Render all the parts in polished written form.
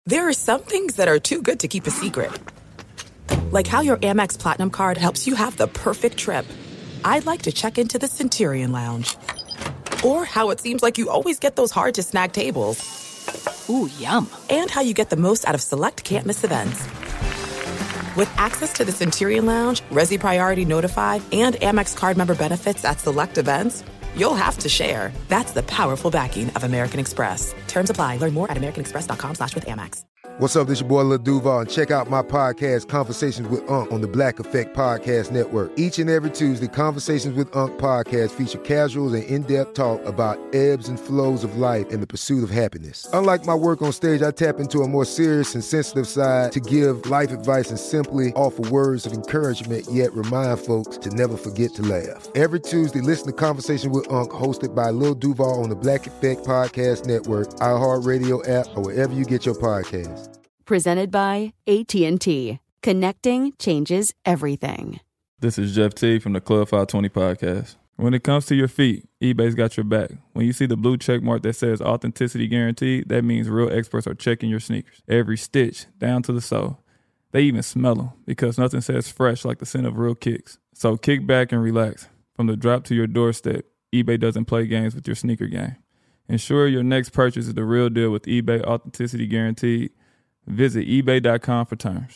There are some things that are too good to keep a secret. Like how your Amex Platinum card helps you have the perfect trip. I'd like to check into the Centurion Lounge. Or how it seems like you always get those hard-to-snag tables. Ooh, yum. And how you get the most out of select can't-miss events. With access to the Centurion Lounge, Resi Priority Notified, and Amex card member benefits at select events, you'll have to share. That's the powerful backing of American Express. Terms apply. Learn more at americanexpress.com/withAmex. What's up? This your boy Lil Duval, and check out my podcast, Conversations with Unc, on the Black Effect Podcast Network. Each and every Tuesday, Conversations with Unc podcast feature casuals and in-depth talk about ebbs and flows of life and the pursuit of happiness. Unlike my work on stage, I tap into a more serious and sensitive side to give life advice and simply offer words of encouragement, yet remind folks to never forget to laugh. Every Tuesday, listen to Conversation with Unc, hosted by Lil Duval on the Black Effect Podcast Network, iHeartRadio app, or wherever you get your podcasts. Presented by AT&T. Connecting changes everything. This is Jeff T from the Club 520 podcast. When it comes to your feet, eBay's got your back. When you see the blue check mark that says authenticity guaranteed, that means real experts are checking your sneakers. Every stitch, down to the sole. They even smell them, because nothing says fresh like the scent of real kicks. So kick back and relax. From the drop to your doorstep, eBay doesn't play games with your sneaker game. Ensure your next purchase is the real deal with eBay Authenticity Guaranteed. Visit ebay.com for terms.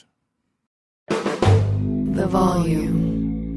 The Volume.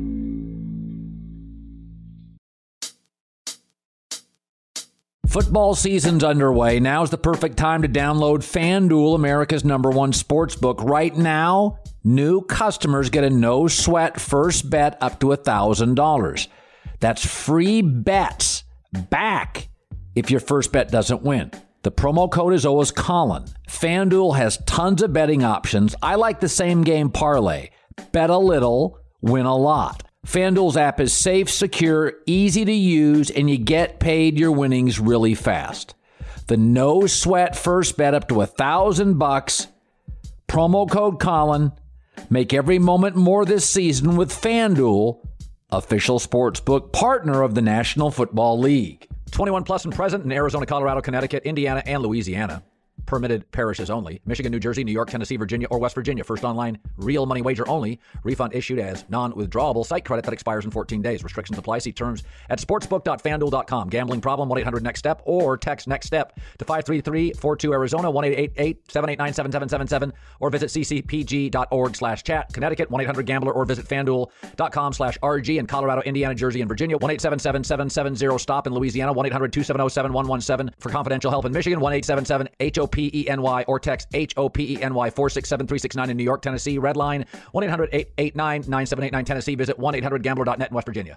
Football season's underway. Now's the perfect time to download FanDuel, America's #1 sportsbook. Right now, new customers get a no-sweat first bet up to $1,000. That's free bets back if your first bet doesn't win. The promo code is always Colin. FanDuel has tons of betting options. I like the same game parlay. Bet a little, win a lot. FanDuel's app is safe, secure, easy to use, and you get paid your winnings really fast. The no sweat first bet up to $1,000. Promo code Colin. Make every moment more this season with FanDuel, official sportsbook partner of the National Football League. 21 plus and present in Arizona, Colorado, Connecticut, Indiana, and Louisiana. Permitted parishes only. Michigan, New Jersey, New York, Tennessee, Virginia, or West Virginia. First online, real money wager only. Refund issued as non-withdrawable site credit that expires in 14 days. Restrictions apply. See terms at sportsbook.fanduel.com. Gambling problem, 1-800-NEXT-STEP, or text NEXT-STEP to 53342 Arizona, 1-888-789-7777, or visit ccpg.org/chat. Connecticut, 1-800-GAMBLER, or visit fanduel.com/RG. In Colorado, Indiana, Jersey, and Virginia, 1-877-770-STOP. In Louisiana, 1-800-270-7117. For confidential help in Michigan, 1-877-HOPENY, or text HOPENY 467-369 in New York, Tennessee. Red line 1-800-889-9789 Tennessee. Visit 1-800-GAMBLER.net in West Virginia.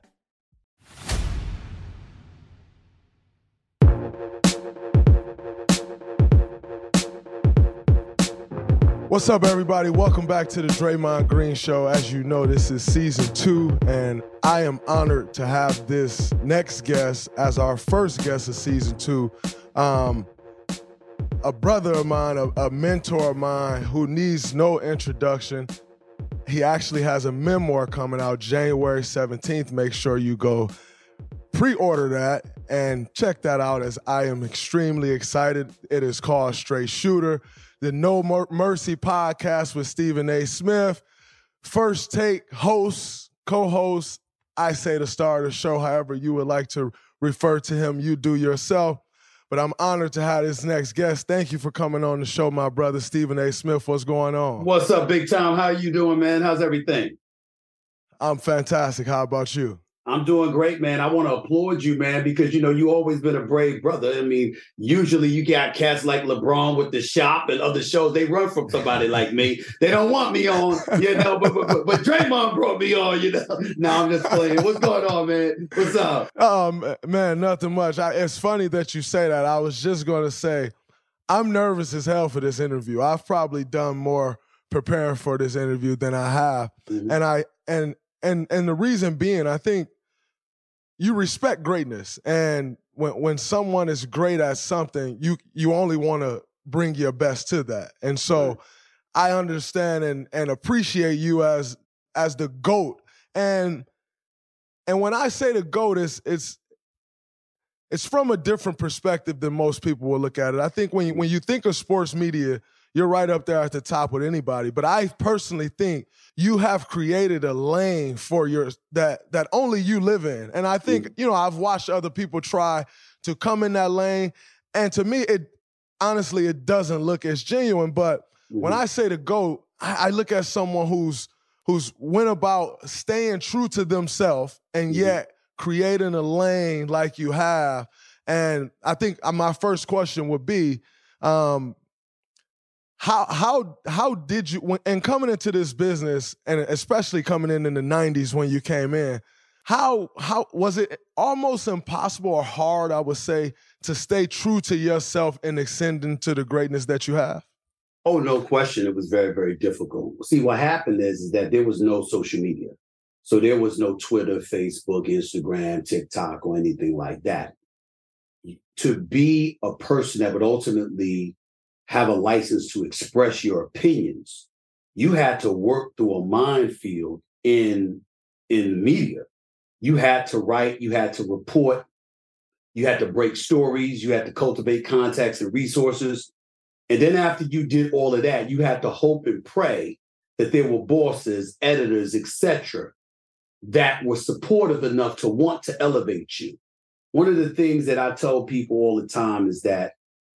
What's up, everybody? Welcome back to the Draymond Green Show. As you know, this is season 2, and I am honored to have this next guest as our first guest of season 2. A brother of mine, a mentor of mine who needs no introduction. He actually has a memoir coming out January 17th. Make sure you go pre-order that and check that out, as I am extremely excited. It is called Straight Shooter, the No Mercy podcast with Stephen A. Smith. First Take host, co-host, I say the star of the show, however you would like to refer to him, you do yourself. But I'm honored to have this next guest. Thank you for coming on the show, my brother, Stephen A. Smith. What's going on? What's up, Big Tom? How you doing, man? How's everything? I'm fantastic. How about you? I'm doing great, man. I want to applaud you, man, because, you always been a brave brother. I mean, usually you got cats like LeBron with The Shop and other shows. They run from somebody like me. They don't want me on, but Draymond brought me on, No, I'm just playing. What's going on, man? What's up? Man, nothing much. It's funny that you say that. I was just going to say, I'm nervous as hell for this interview. I've probably done more preparing for this interview than I have. Mm-hmm. And the reason being, I think you respect greatness. And when someone is great at something, you only want to bring your best to that. And so I understand and appreciate you as the GOAT. And when I say the GOAT, it's from a different perspective than most people will look at it. I think when you think of sports media, you're right up there at the top with anybody. But I personally think you have created a lane for that only you live in. And I think, I've watched other people try to come in that lane. And to me, honestly, it doesn't look as genuine. But when I say the GOAT, I look at someone who's went about staying true to themselves and yet creating a lane like you have. And I think my first question would be, how did you, and coming into this business, and especially coming in the 90s when you came in, how was it almost impossible or hard, I would say, to stay true to yourself and ascending to the greatness that you have? Oh, no question. It was very, very difficult. See, what happened is that there was no social media. So there was no Twitter, Facebook, Instagram, TikTok, or anything like that. To be a person that would ultimately have a license to express your opinions, you had to work through a minefield in media. You had to write, you had to report, you had to break stories, you had to cultivate contacts and resources. And then after you did all of that, you had to hope and pray that there were bosses, editors, etc., that were supportive enough to want to elevate you. One of the things that I tell people all the time is that,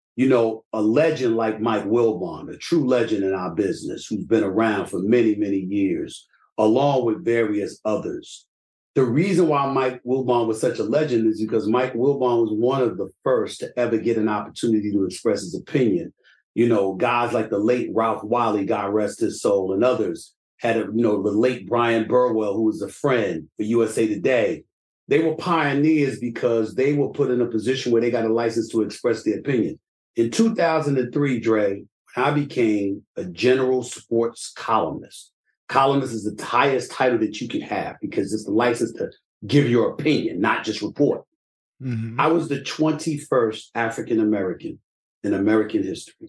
a legend like Mike Wilbon, a true legend in our business, who's been around for many, many years, along with various others. The reason why Mike Wilbon was such a legend is because Mike Wilbon was one of the first to ever get an opportunity to express his opinion. Guys like the late Ralph Wiley, God rest his soul, and others had, the late Brian Burwell, who was a friend for USA Today. They were pioneers because they were put in a position where they got a license to express their opinion. In 2003, Dre, I became a general sports columnist. Columnist is the highest title that you can have because it's the license to give your opinion, not just report. Mm-hmm. I was the 21st African-American in American history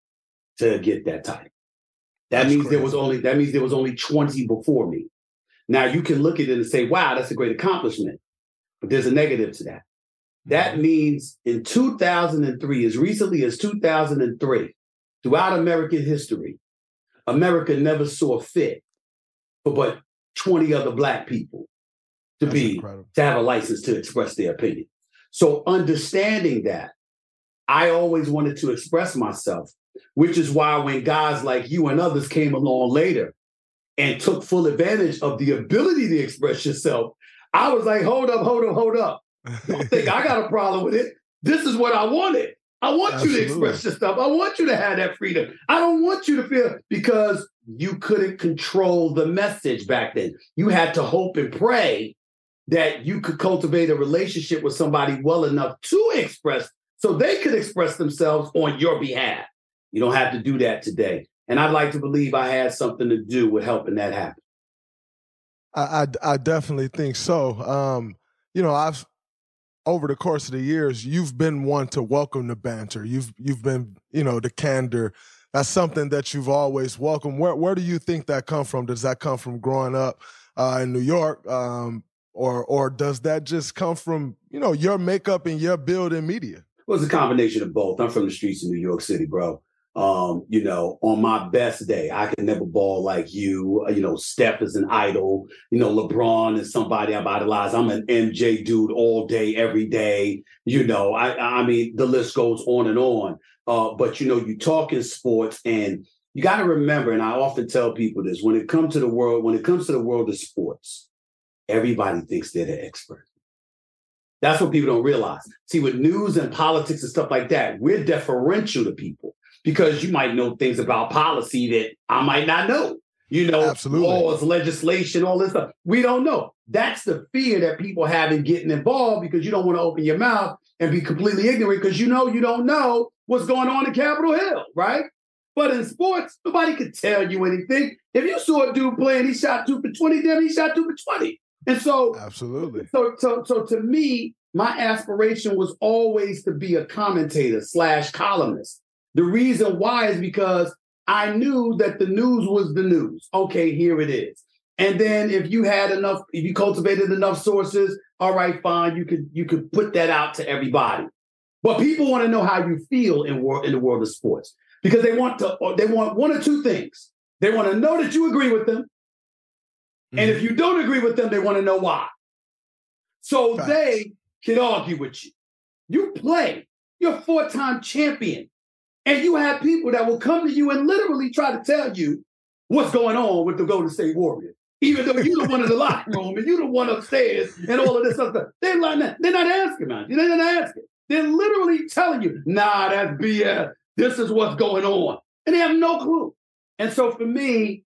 to get that title. That means there was only 20 before me. Now you can look at it and say, wow, that's a great accomplishment. But there's a negative to that. That means in 2003, as recently as 2003, throughout American history, America never saw fit for but 20 other Black people to have a license to express their opinion. So understanding that, I always wanted to express myself, which is why when guys like you and others came along later and took full advantage of the ability to express yourself, I was like, hold up. Don't think I got a problem with it. This is what I wanted. I want you to express your stuff. I want you to have that freedom. I don't want you to feel, because you couldn't control the message back then. You had to hope and pray that you could cultivate a relationship with somebody well enough to express, so they could express themselves on your behalf. You don't have to do that today. And I'd like to believe I had something to do with helping that happen. I definitely think so. I've, over the course of the years, you've been one to welcome the banter. You've been, the candor. That's something that you've always welcomed. Where do you think that come from? Does that come from growing up in New York? Or does that just come from, your makeup and your build in media? Well, it's a combination of both. I'm from the streets of New York City, bro. On my best day, I can never ball like you. Steph is an idol. LeBron is somebody I've idolized. I'm an MJ dude all day, every day. I mean, the list goes on and on. But you talk in sports, and you got to remember, and I often tell people this, when it comes to the world of sports, everybody thinks they're the expert. That's what people don't realize. See, with news and politics and stuff like that, we're deferential to people because you might know things about policy that I might not know. Absolutely. Laws, legislation, all this stuff. We don't know. That's the fear that people have in getting involved, because you don't want to open your mouth and be completely ignorant because you don't know what's going on in Capitol Hill, right? But in sports, nobody could tell you anything. If you saw a dude playing, he shot 2 for 20, then he shot 2 for 20. And so, absolutely. So to me, my aspiration was always to be a commentator / columnist. The reason why is because I knew that the news was the news. Okay, here it is. And then if you cultivated enough sources, all right, fine, you could put that out to everybody. But people want to know how you feel in the world of sports. because they want one or two things. They want to know that you agree with them. And if you don't agree with them, they want to know why. So they can argue with you. You play. You're a 4-time champion. And you have people that will come to you and literally try to tell you what's going on with the Golden State Warriors. Even though you're the one in the locker room and you're the one upstairs and all of this stuff. They're not asking, man. They're not asking. They're literally telling you, nah, that's BS. This is what's going on. And they have no clue. And so for me,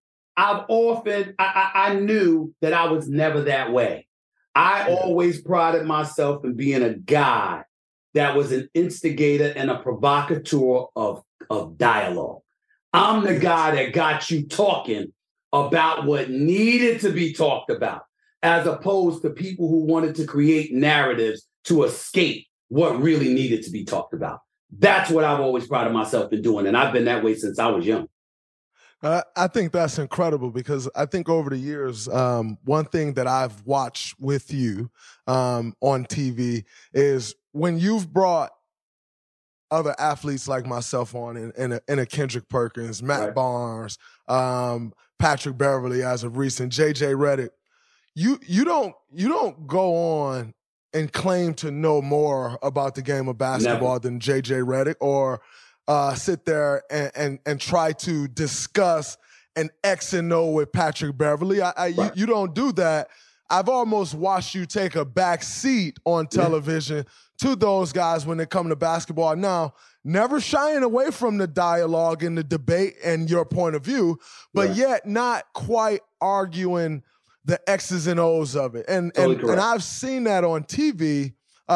I knew that I was never that way. I always prided myself in being a guy that was an instigator and a provocateur of dialogue. I'm the guy that got you talking about what needed to be talked about, as opposed to people who wanted to create narratives to escape what really needed to be talked about. That's what I've always prided myself in doing, and I've been that way since I was young. I think that's incredible because I think over the years, one thing that I've watched with you on TV is when you've brought other athletes like myself on in a Kendrick Perkins, Matt Barnes, Patrick Beverly as of recent, JJ Redick, you don't go on and claim to know more about the game of basketball than JJ Redick, or sit there and try to discuss an X and O with Patrick Beverly. You don't do that. I've almost watched you take a back seat on television to those guys when they come to basketball. Now, never shying away from the dialogue and the debate and your point of view, but yet not quite arguing the X's and O's of it. And I've seen that on TV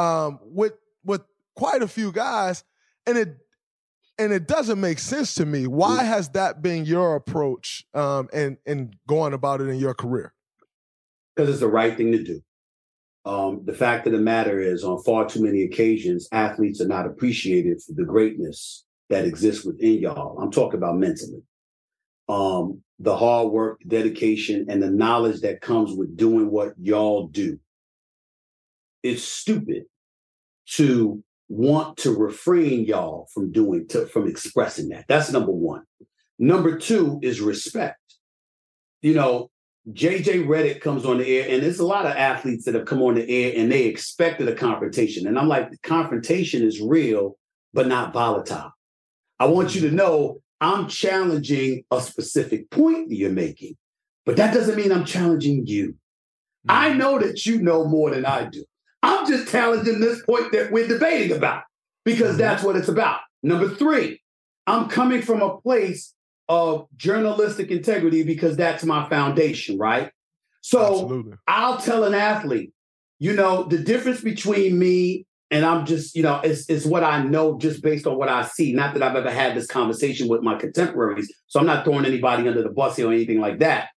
with quite a few guys, and it doesn't make sense to me. Why has that been your approach and going about it in your career? Because it's the right thing to do. The fact of the matter is, on far too many occasions, athletes are not appreciated for the greatness that exists within y'all. I'm talking about mentally. The hard work, dedication, and the knowledge that comes with doing what y'all do. It's stupid to want to refrain y'all from from expressing that. That's number one. Number two is respect. You know, JJ Redick comes on the air, and there's a lot of athletes that have come on the air and they expected a confrontation. And I'm like, the confrontation is real, but not volatile. I want you to know I'm challenging a specific point that you're making, but that doesn't mean I'm challenging you. I know that you know more than I do. I'm just challenging this point that we're debating about because that's what it's about. Number three, I'm coming from a place of journalistic integrity because that's my foundation, right? So absolutely. I'll tell an athlete, you know, the difference between me and I'm just, you know, it's what I know just based on what I see. Not that I've ever had this conversation with my contemporaries. So I'm not throwing anybody under the bus here or anything like that.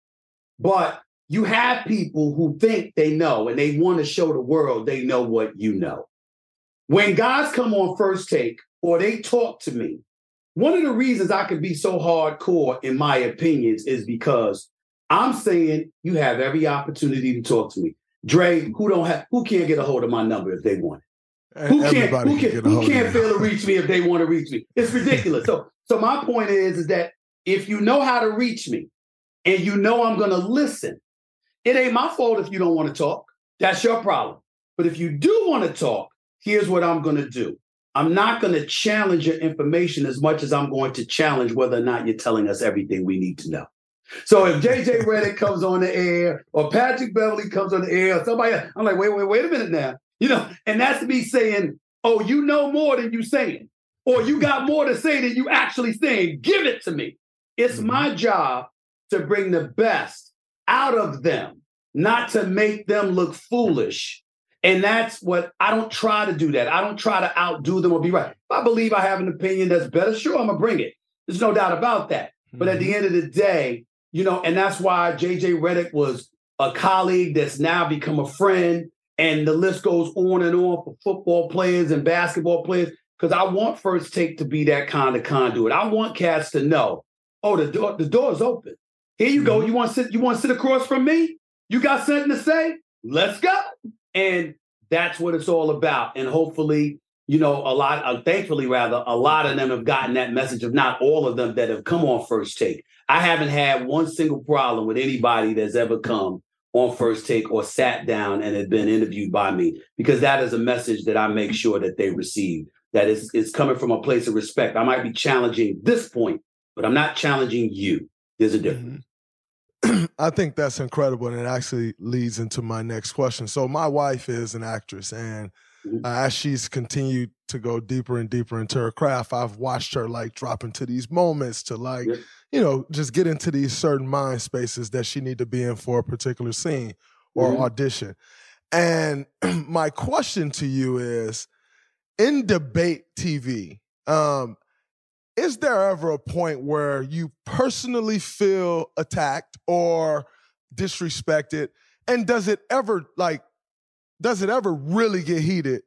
But you have people who think they know and they want to show the world they know what you know. When guys come on First Take or they talk to me, one of the reasons I can be so hardcore in my opinions is because I'm saying you have every opportunity to talk to me. Dre, who can't get a hold of my number if they want it? Who can't fail to reach me if they want to reach me? It's ridiculous. So my point is that if you know how to reach me and you know I'm going to listen, it ain't my fault if you don't want to talk. That's your problem. But if you do want to talk, here's what I'm going to do. I'm not going to challenge your information as much as I'm going to challenge whether or not you're telling us everything we need to know. So if JJ Redick comes on the air or Patrick Beverly comes on the air or somebody else, I'm like, wait a minute now. You know, and that's me saying, oh, you know more than you saying, or you got more to say than you actually saying. Give it to me. It's my job to bring the best out of them, not to make them look foolish. And that's what I don't try to do that. I don't try to outdo them or be right. If I believe I have an opinion that's better, sure, I'm going to bring it. There's no doubt about that. But at the end of the day, you know, and that's why JJ Redick was a colleague that's now become a friend. And the list goes on and on for football players and basketball players, because I want First Take to be that kind of conduit. I want cats to know, oh, the door's open. Here you go. You want to sit across from me? You got something to say? Let's go. And that's what it's all about. And hopefully, thankfully rather, a lot of them have gotten that message, if not all of them that have come on First Take. I haven't had one single problem with anybody that's ever come on First Take or sat down and had been interviewed by me, because that is a message that I make sure that they receive, that it's coming from a place of respect. I might be challenging this point, but I'm not challenging you. There's a difference. I think that's incredible, and it actually leads into my next question. So my wife is an actress, and as she's continued to go deeper and deeper into her craft, I've watched her like drop into these moments to just get into these certain mind spaces that she need to be in for a particular scene or audition. And my question to you is, in debate TV, is there ever a point where you personally feel attacked or disrespected? And does it ever really get heated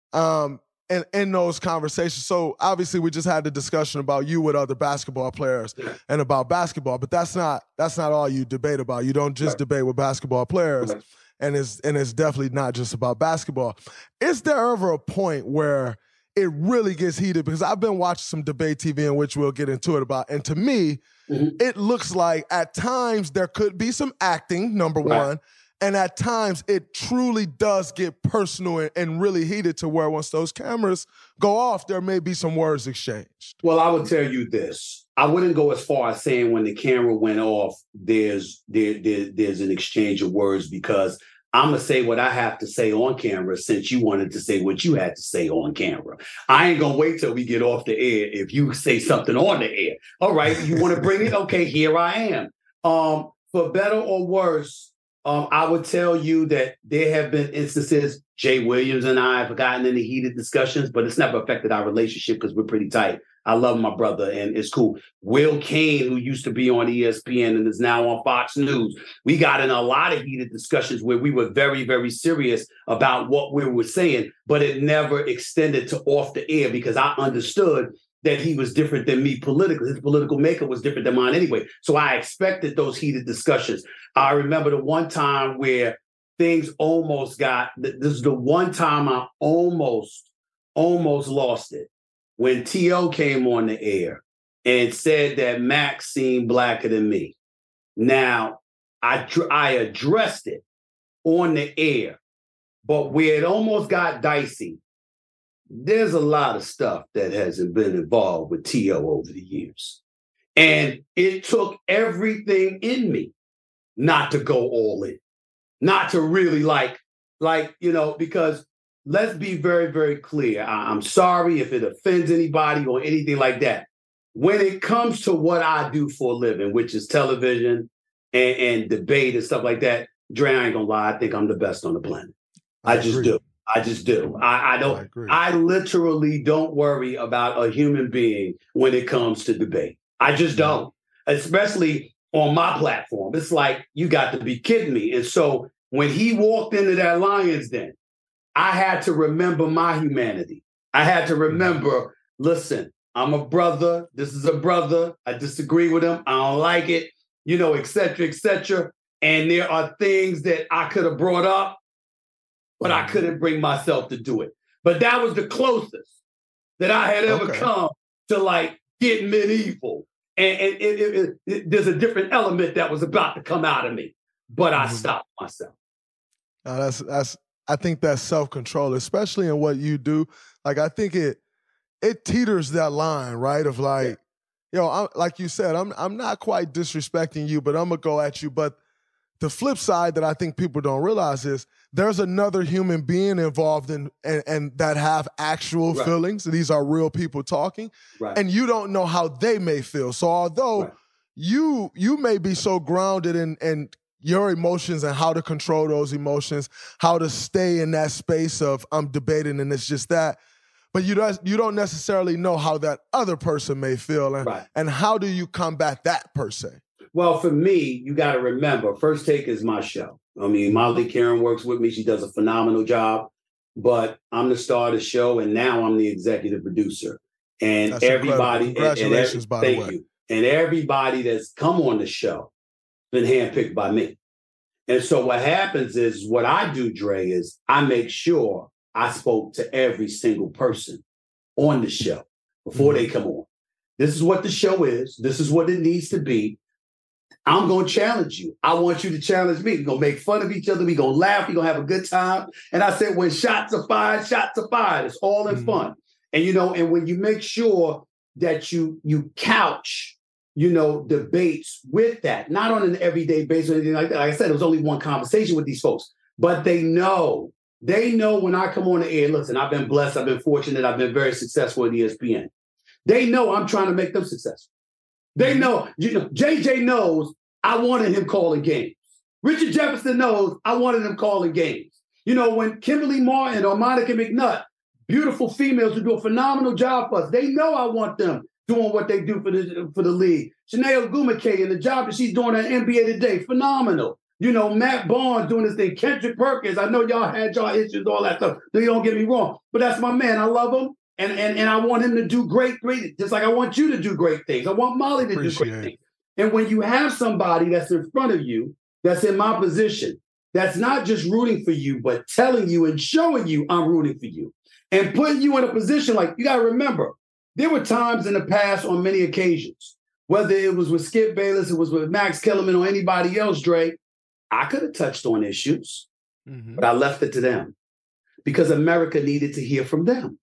in those conversations? So obviously we just had the discussion about you with other basketball players and about basketball, but that's not all you debate about. You don't just debate with basketball players, and it's definitely not just about basketball. Is there ever a point where it really gets heated? Because I've been watching some debate TV in which we'll get into it about, and to me, it looks like at times there could be some acting, number one, and at times it truly does get personal and really heated to where once those cameras go off, there may be some words exchanged. Well, I would tell you this. I wouldn't go as far as saying when the camera went off, there's an exchange of words, because I'm going to say what I have to say on camera since you wanted to say what you had to say on camera. I ain't going to wait till we get off the air if you say something on the air. All right, you want to bring it? Okay, here I am. For better or worse, I would tell you that there have been instances, Jay Williams and I have gotten into heated discussions, but it's never affected our relationship because we're pretty tight. I love my brother, and it's cool. Will Cain, who used to be on ESPN and is now on Fox News, we got in a lot of heated discussions where we were very, very serious about what we were saying, but it never extended to off the air because I understood that he was different than me politically. His political makeup was different than mine anyway. So I expected those heated discussions. I remember the one time where things almost got, this is the one time I almost lost it. When T.O. came on the air and said that Max seemed blacker than me. Now, I addressed it on the air, but where it almost got dicey, there's a lot of stuff that hasn't been involved with T.O. over the years. And it took everything in me not to go all in, not to really because let's be very, very clear. I'm sorry if it offends anybody or anything like that. When it comes to what I do for a living, which is television and debate and stuff like that, Dre, I ain't gonna lie, I think I'm the best on the planet. I just do. I don't. I literally don't worry about a human being when it comes to debate. I just don't, especially on my platform. It's like, you got to be kidding me. And so when he walked into that Lions Den, I had to remember my humanity. I had to remember, listen, I'm a brother. This is a brother. I disagree with him. I don't like it, et cetera, et cetera. And there are things that I could have brought up, but I couldn't bring myself to do it. But that was the closest that I had ever come to getting medieval. And there's a different element that was about to come out of me, but I stopped myself. I think that's self-control, especially in what you do. I think it teeters that line, right? Of like you said, I'm not quite disrespecting you, but I'm gonna go at you. But the flip side that I think people don't realize is there's another human being involved in and that have actual feelings. These are real people talking, and you don't know how they may feel. So although you may be so grounded in your emotions and how to control those emotions, how to stay in that space of I'm debating and it's just that, but you don't necessarily know how that other person may feel, and how do you combat that per se? Well, for me, you got to remember, First Take is my show. I mean, Molly Karen works with me. She does a phenomenal job, but I'm the star of the show, and now I'm the executive producer. And that's everybody, congratulations, by the way. Thank you. And everybody that's come on the show been handpicked by me. And so what happens is, what I do, Dre, is I make sure I spoke to every single person on the show before they come on. This is what the show is. This is what it needs to be. I'm going to challenge you. I want you to challenge me. We're going to make fun of each other. We're going to laugh. We're going to have a good time. And I said, when shots are fired, shots are fired. It's all in fun. And, and when you make sure that you couch, debates with that, not on an everyday basis or anything like that. Like I said, it was only one conversation with these folks, but they know when I come on the air, listen, I've been blessed. I've been fortunate. I've been very successful at ESPN. They know I'm trying to make them successful. They know, JJ knows I wanted him calling games. Richard Jefferson knows I wanted him calling games. When Kimberly Martin or Monica McNutt, beautiful females who do a phenomenal job for us, they know I want them doing what they do for the league. Shanae Ogumake and the job that she's doing at NBA Today, phenomenal. Matt Barnes doing this thing. Kendrick Perkins, I know y'all had y'all issues, all that stuff. So you don't get me wrong, but that's my man. I love him. And I want him to do great, just like I want you to do great things. I want Molly to do great things. And when you have somebody that's in front of you, that's in my position, that's not just rooting for you, but telling you and showing you I'm rooting for you and putting you in a position, like, you got to remember, there were times in the past on many occasions, whether it was with Skip Bayless, it was with Max Kellerman or anybody else, Dre, I could have touched on issues, but I left it to them because America needed to hear from them.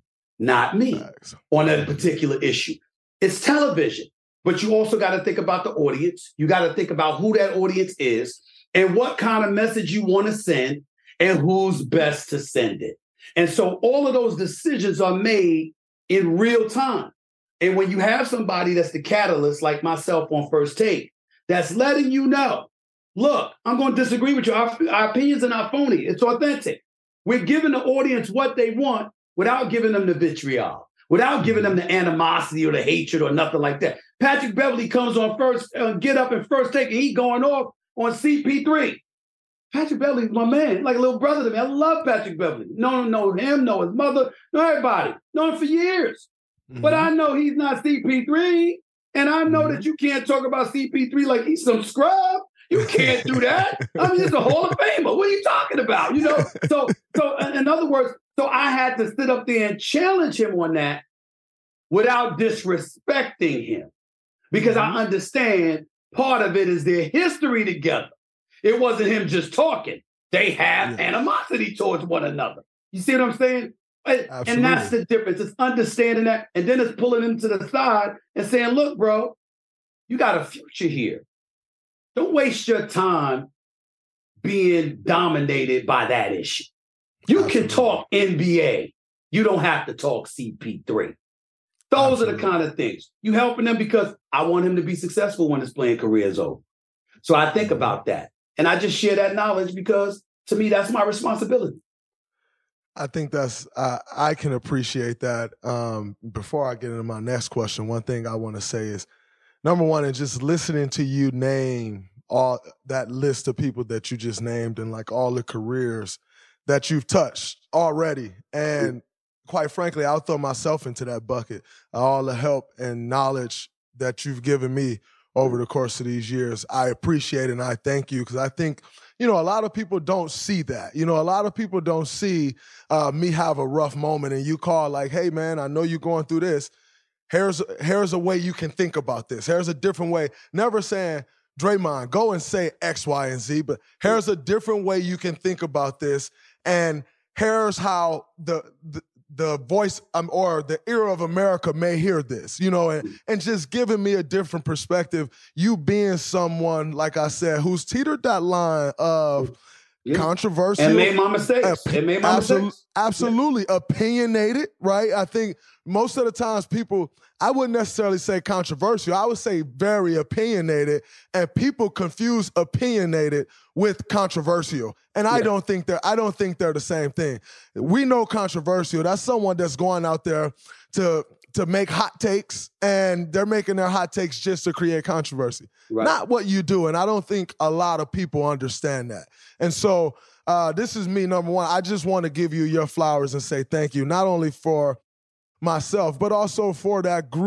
Not me on a particular issue. It's television, but you also got to think about the audience. You got to think about who that audience is and what kind of message you want to send and who's best to send it. And so all of those decisions are made in real time. And when you have somebody that's the catalyst, like myself on First Take, that's letting you know, look, I'm going to disagree with you. Our opinions are not phony. It's authentic. We're giving the audience what they want, without giving them the vitriol, without giving them the animosity or the hatred or nothing like that. Patrick Beverly comes on Get Up and First Take, and he going off on CP3. Patrick Beverly's my man, like a little brother to me. I love Patrick Beverly. Know him, know his mother, know everybody. Know him for years. But I know he's not CP3, and I know that you can't talk about CP3 like he's some scrub. You can't do that. I mean, it's a Hall of Famer. What are you talking about? So in other words, so I had to sit up there and challenge him on that without disrespecting him, because I understand part of it is their history together. It wasn't him just talking. They have animosity towards one another. You see what I'm saying? Absolutely. And that's the difference. It's understanding that, and then it's pulling him to the side and saying, look, bro, you got a future here. Don't waste your time being dominated by that issue. You can talk NBA. You don't have to talk CP3. Those are the kind of things. You helping them because I want him to be successful when his playing career is over. So I think about that. And I just share that knowledge because, to me, that's my responsibility. I think I can appreciate that. Before I get into my next question, one thing I want to say is, number one, is just listening to you name all that list of people that you just named and like all the careers that you've touched already. And quite frankly, I'll throw myself into that bucket. All the help and knowledge that you've given me over the course of these years, I appreciate it and I thank you, because I think, a lot of people don't see that. A lot of people don't see me have a rough moment and you call like, hey, man, I know you're going through this. Here's a way you can think about this. Here's a different way. Never saying, Draymond, go and say X, Y, and Z, but here's a different way you can think about this. And here's how the voice or the ear of America may hear this, and just giving me a different perspective. You being someone, like I said, who's teetered that line of controversial. And made my mistakes. Absolutely. Opinionated, right? I think most of the times people, I wouldn't necessarily say controversial. I would say very opinionated, and people confuse opinionated with controversial. And I don't think they're the same thing. We know controversial. That's someone that's going out there to make hot takes, and they're making their hot takes just to create controversy. Right. Not what you do. And I don't think a lot of people understand that. And so this is me, number one. I just want to give you your flowers and say thank you, not only for myself, but also for that group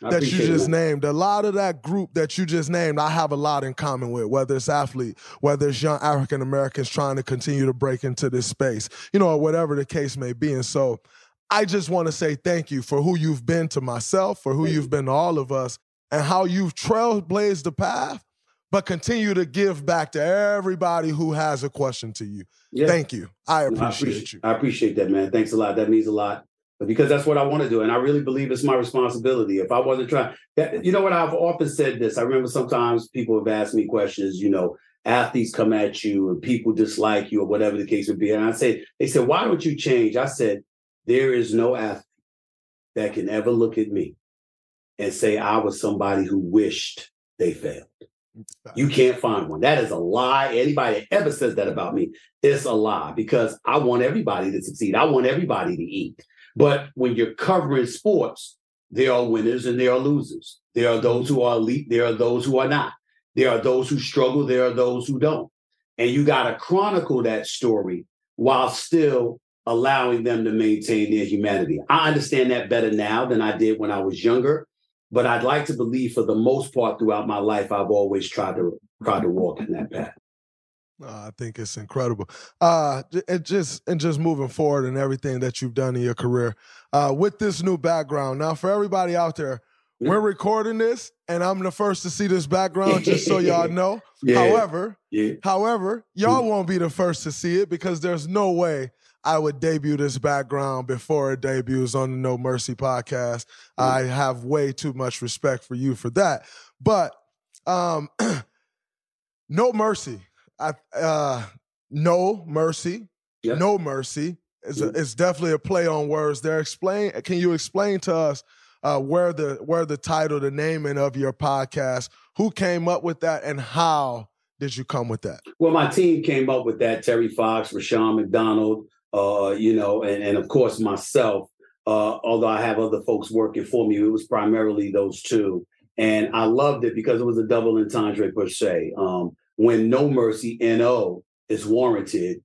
that you just named, a lot of that group that you just named, I have a lot in common with, whether it's athlete, whether it's young African Americans trying to continue to break into this space, or whatever the case may be. And so I just want to say thank you for who you've been to myself, for who you've been to all of us, and how you've trailblazed the path, but continue to give back to everybody who has a question to you. Yeah. Thank you. I appreciate you. I appreciate that, man. Thanks a lot. That means a lot. Because that's what I want to do. And I really believe it's my responsibility. If I wasn't trying, what I've often said this. I remember sometimes people have asked me questions, athletes come at you and people dislike you or whatever the case would be. And they said, why don't you change? I said, there is no athlete that can ever look at me and say I was somebody who wished they failed. You can't find one. That is a lie. Anybody that ever says that about me, it's a lie, because I want everybody to succeed. I want everybody to eat. But when you're covering sports, there are winners and there are losers. There are those who are elite. There are those who are not. There are those who struggle. There are those who don't. And you got to chronicle that story while still allowing them to maintain their humanity. I understand that better now than I did when I was younger. But I'd like to believe for the most part throughout my life, I've always tried to walk in that path. I think it's incredible. And just moving forward and everything that you've done in your career with this new background. Now, for everybody out there, we're recording this, and I'm the first to see this background, just so y'all know. However, y'all won't be the first to see it, because there's no way I would debut this background before it debuts on the No Mercy podcast. I have way too much respect for you for that. But No Mercy. No Mercy. Yep. No Mercy is definitely a play on words there. Can you explain to us where the title, the naming of your podcast, who came up with that, and how did you come with that? Well, my team came up with that. Terry Fox, Rashawn McDonald, and of course myself, although I have other folks working for me, it was primarily those two. And I loved it because it was a double entendre per se. When No Mercy, N-O, is warranted,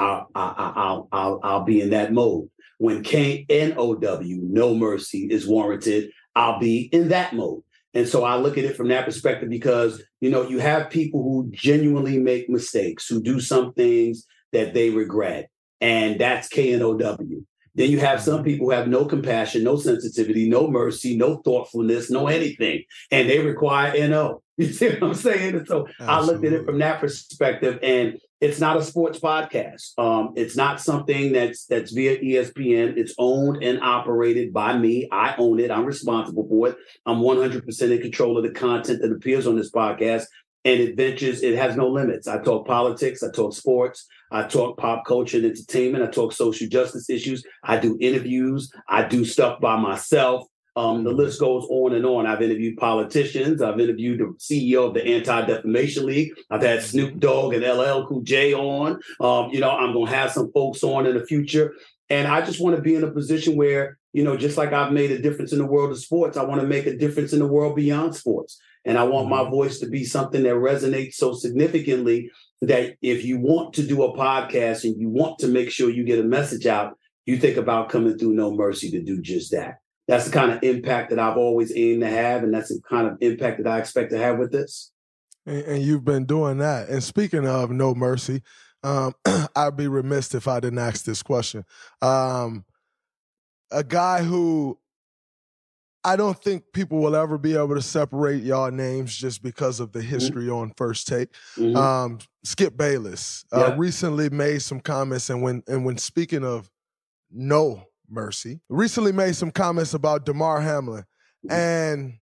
I'll be in that mode. When K-N-O-W, No Mercy, is warranted, I'll be in that mode. And so I look at it from that perspective because, you have people who genuinely make mistakes, who do some things that they regret. And that's K-N-O-W. Then you have some people who have no compassion, no sensitivity, no mercy, no thoughtfulness, no anything. And they require N-O. You see what I'm saying? And so Absolutely. I looked at it from that perspective. And it's not a sports podcast. It's not something that's via ESPN. It's owned and operated by me. I own it. I'm responsible for it. I'm 100% in control of the content that appears on this podcast. And it has no limits. I talk politics. I talk sports. I talk pop culture and entertainment. I talk social justice issues. I do interviews. I do stuff by myself. The list goes on and on. I've interviewed politicians. I've interviewed the CEO of the Anti-Defamation League. I've had Snoop Dogg and LL Cool J on. I'm going to have some folks on in the future. And I just want to be in a position where, just like I've made a difference in the world of sports, I want to make a difference in the world beyond sports. And I want my voice to be something that resonates so significantly that if you want to do a podcast and you want to make sure you get a message out, you think about coming through No Mercy to do just that. That's the kind of impact that I've always aimed to have, and that's the kind of impact that I expect to have with this. And you've been doing that. And speaking of No Mercy, I'd be remiss if I didn't ask this question. A guy who I don't think people will ever be able to separate y'all names just because of the history on First Take. Skip Bayless recently made some comments, and when speaking of No Mercy, recently made some comments about Damar Hamlin. And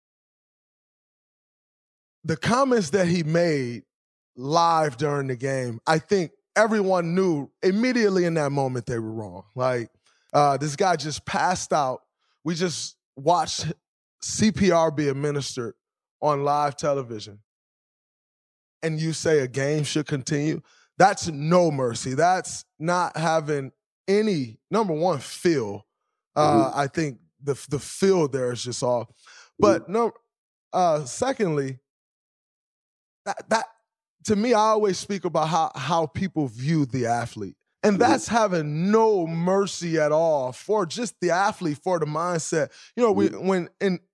the comments that he made live during the game, I think everyone knew immediately in that moment they were wrong. Like, this guy just passed out. We just watched CPR be administered on live television. And you say a game should continue? That's no mercy. That's not having any, number one, feel. I think the feel there is just off. But secondly, that to me, I always speak about how people view the athlete. And that's having no mercy at all for just the athlete, for the mindset. When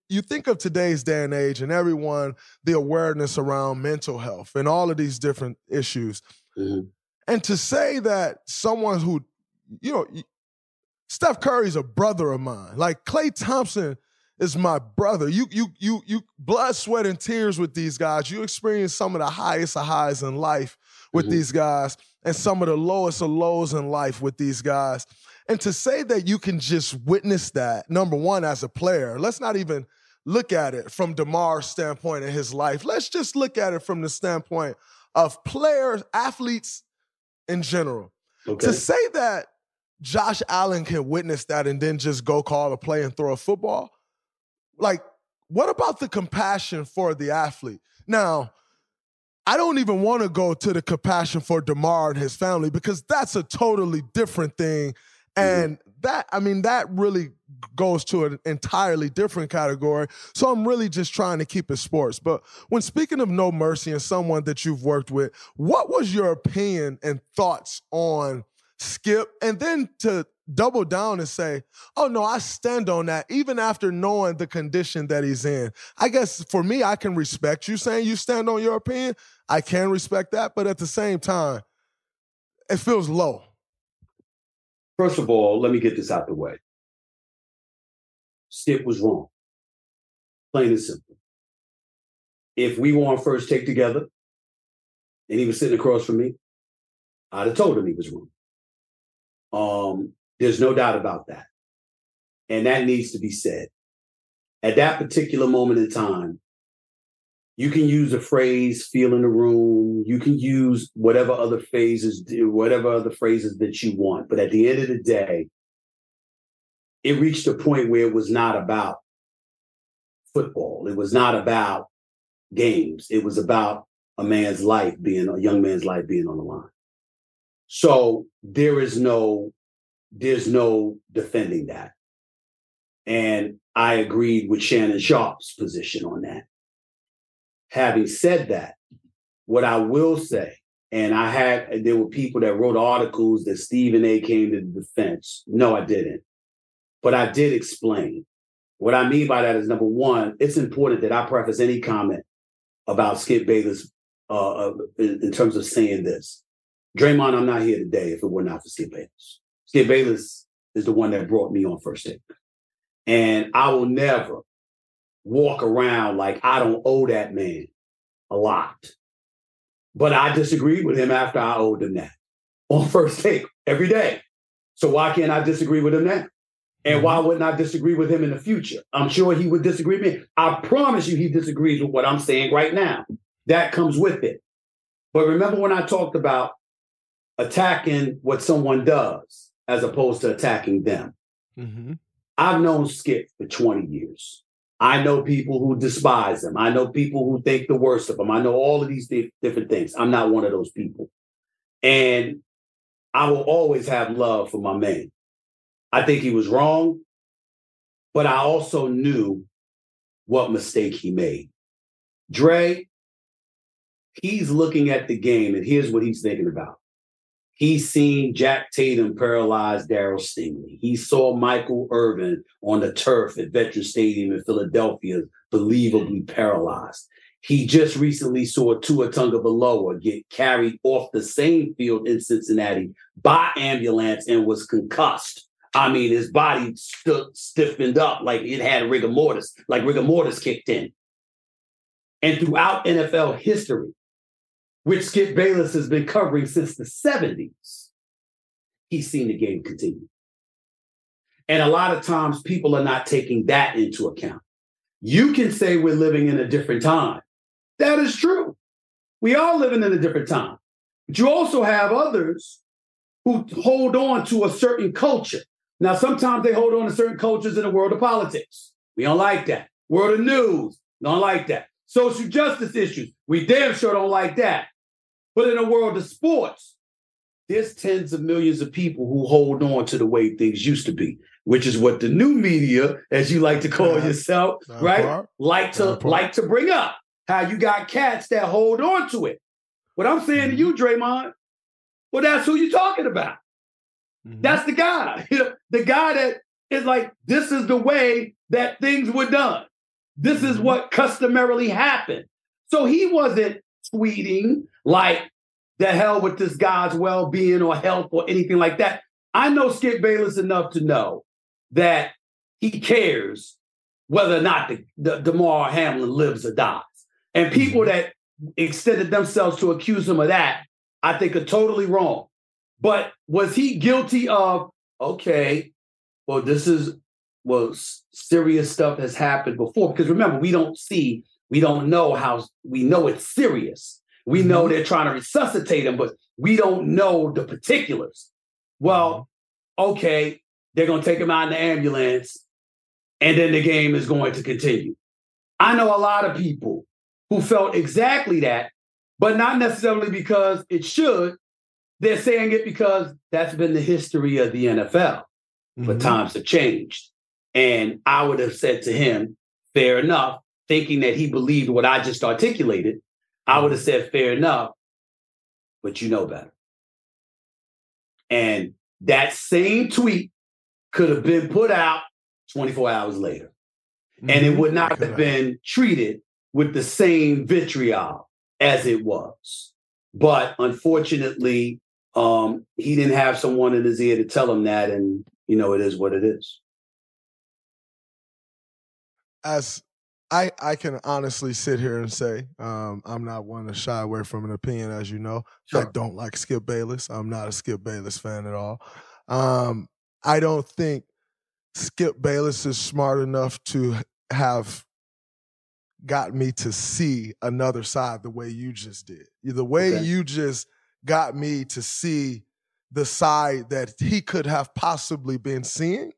you think of today's day and age and everyone, the awareness around mental health and all of these different issues. Mm-hmm. And to say that someone who, Steph Curry's a brother of mine. Like Klay Thompson is my brother. You blood, sweat, and tears with these guys. You experience some of the highest of highs in life with these guys and some of the lowest of lows in life with these guys. And to say that you can just witness that, number one, as a player, let's not even look at it from DeMar's standpoint in his life. Let's just look at it from the standpoint of players, athletes in general. Okay. To say that Josh Allen can witness that and then just go call a play and throw a football, like, what about the compassion for the athlete? Now, I don't even want to go to the compassion for DeMar and his family because that's a totally different thing. And that really goes to an entirely different category. So I'm really just trying to keep it sports. But when speaking of No Mercy and someone that you've worked with, what was your opinion and thoughts on Skip? And then to double down and say, oh, no, I stand on that, even after knowing the condition that he's in. I guess for me, I can respect you saying you stand on your opinion. I can respect that. But at the same time, it feels low. First of all, let me get this out the way. Skip was wrong. Plain and simple. If we were on first take together and he was sitting across from me, I'd have told him he was wrong. There's no doubt about that. And that needs to be said. At that particular moment in time, you can use a phrase, feel in the room. You can use whatever other phrases that you want. But at the end of the day, it reached a point where it was not about football. It was not about games. It was about a young man's life being on the line. So there's no defending that. And I agreed with Shannon Sharpe's position on that. Having said that, what I will say, and there were people that wrote articles that Stephen A. came to the defense. No, I didn't. But I did explain. What I mean by that is, number one, it's important that I preface any comment about Skip Bayless in terms of saying this. Draymond, I'm not here today if it were not for Skip Bayless. Skip Bayless is the one that brought me on first take. And I will never walk around like I don't owe that man a lot. But I disagreed with him after I owed him that on first take every day. So why can't I disagree with him now? And why wouldn't I disagree with him in the future? I'm sure he would disagree with me. I promise you he disagrees with what I'm saying right now. That comes with it. But remember when I talked about attacking what someone does as opposed to attacking them? Mm-hmm. I've known Skip for 20 years. I know people who despise him. I know people who think the worst of him. I know all of these different things. I'm not one of those people. And I will always have love for my man. I think he was wrong, but I also knew what mistake he made. Dre, he's looking at the game, and here's what he's thinking about. He's seen Jack Tatum paralyze Darryl Stingley. He saw Michael Irvin on the turf at Veterans Stadium in Philadelphia, believably paralyzed. He just recently saw Tua Tagovailoa get carried off the same field in Cincinnati by ambulance and was concussed. I mean, his body stiffened up like it had rigor mortis kicked in. And throughout NFL history, which Skip Bayless has been covering since the 70s, he's seen the game continue. And a lot of times people are not taking that into account. You can say we're living in a different time. That is true. We are living in a different time. But you also have others who hold on to a certain culture. Now, sometimes they hold on to certain cultures in the world of politics. We don't like that. World of news, don't like that. Social justice issues, we damn sure don't like that. But in the world of sports, there's tens of millions of people who hold on to the way things used to be, which is what the new media, as you like to call yourself, right, like to bring up. How you got cats that hold on to it. What I'm saying to you, Draymond, well, that's who you're talking about. Mm-hmm. That's the guy. The guy that is like, this is the way that things were done. This is what customarily happened. So he wasn't tweeting like, the hell with this guy's well-being or health or anything like that. I know Skip Bayless enough to know that he cares whether or not the Damar Hamlin lives or dies. And people that extended themselves to accuse him of that, I think are totally wrong. But was he guilty of, okay, well, serious stuff has happened before? Because remember, we know it's serious. We know they're trying to resuscitate him, but we don't know the particulars. Well, okay, they're going to take him out in the ambulance, and then the game is going to continue. I know a lot of people who felt exactly that, but not necessarily because it should. They're saying it because that's been the history of the NFL. But times have changed. And I would have said to him, fair enough, thinking that he believed what I just articulated. I would have said, fair enough, but you know better. And that same tweet could have been put out 24 hours later. And it would not have been treated with the same vitriol as it was. But unfortunately, he didn't have someone in his ear to tell him that. And, it is what it is. As I can honestly sit here and say, I'm not one to shy away from an opinion, as you know. Sure. I don't like Skip Bayless. I'm not a Skip Bayless fan at all. I don't think Skip Bayless is smart enough to have got me to see another side the way you just did. The way you just got me to see the side that he could have possibly been seeing.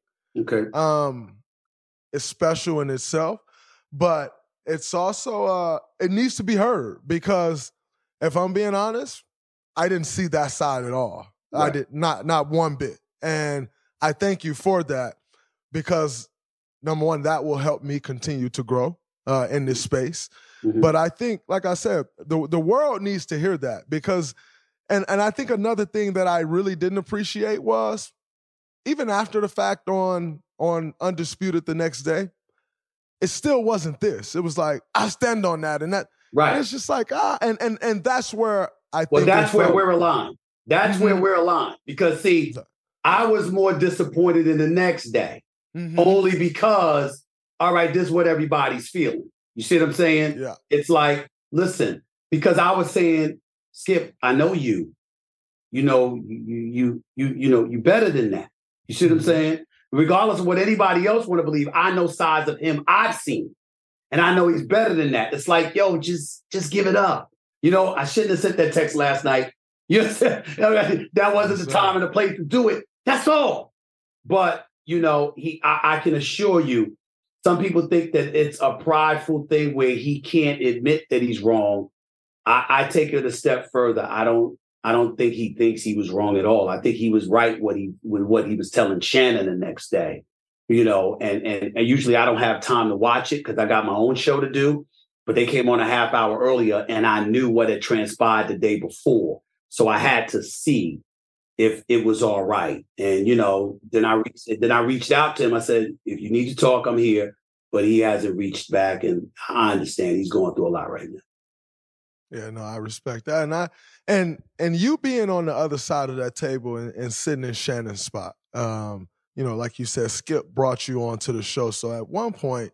It's special in itself. But it's also, it needs to be heard because if I'm being honest, I didn't see that side at all. Right. I did not one bit. And I thank you for that because, number one, that will help me continue to grow in this space. But I think, like I said, the world needs to hear that because, and I think another thing that I really didn't appreciate was even after the fact on Undisputed the next day, it still wasn't this. It was like, I stand on that. And that, right. And it's just like, and that's where I think. Well, that's where we're aligned. That's where we're aligned. Because, see, I was more disappointed in the next day only because, all right, this is what everybody's feeling. You see what I'm saying? Yeah. It's like, listen, because I was saying, Skip, I know you. You better than that. You see what I'm saying? Regardless of what anybody else want to believe, I know sides of him I've seen. And I know he's better than that. It's like, yo, just give it up. I shouldn't have sent that text last night. That wasn't the time and the place to do it. That's all. But, I can assure you, some people think that it's a prideful thing where he can't admit that he's wrong. I take it a step further. I don't think he thinks he was wrong at all. I think he was right with what he was telling Shannon the next day, and usually I don't have time to watch it because I got my own show to do, but they came on a half hour earlier and I knew what had transpired the day before. So I had to see if it was all right. And, then I reached out to him. I said, if you need to talk, I'm here, but he hasn't reached back. And I understand he's going through a lot right now. Yeah, no, I respect that. And you being on the other side of that table and sitting in Shannon's spot, like you said, Skip brought you onto the show. So at one point,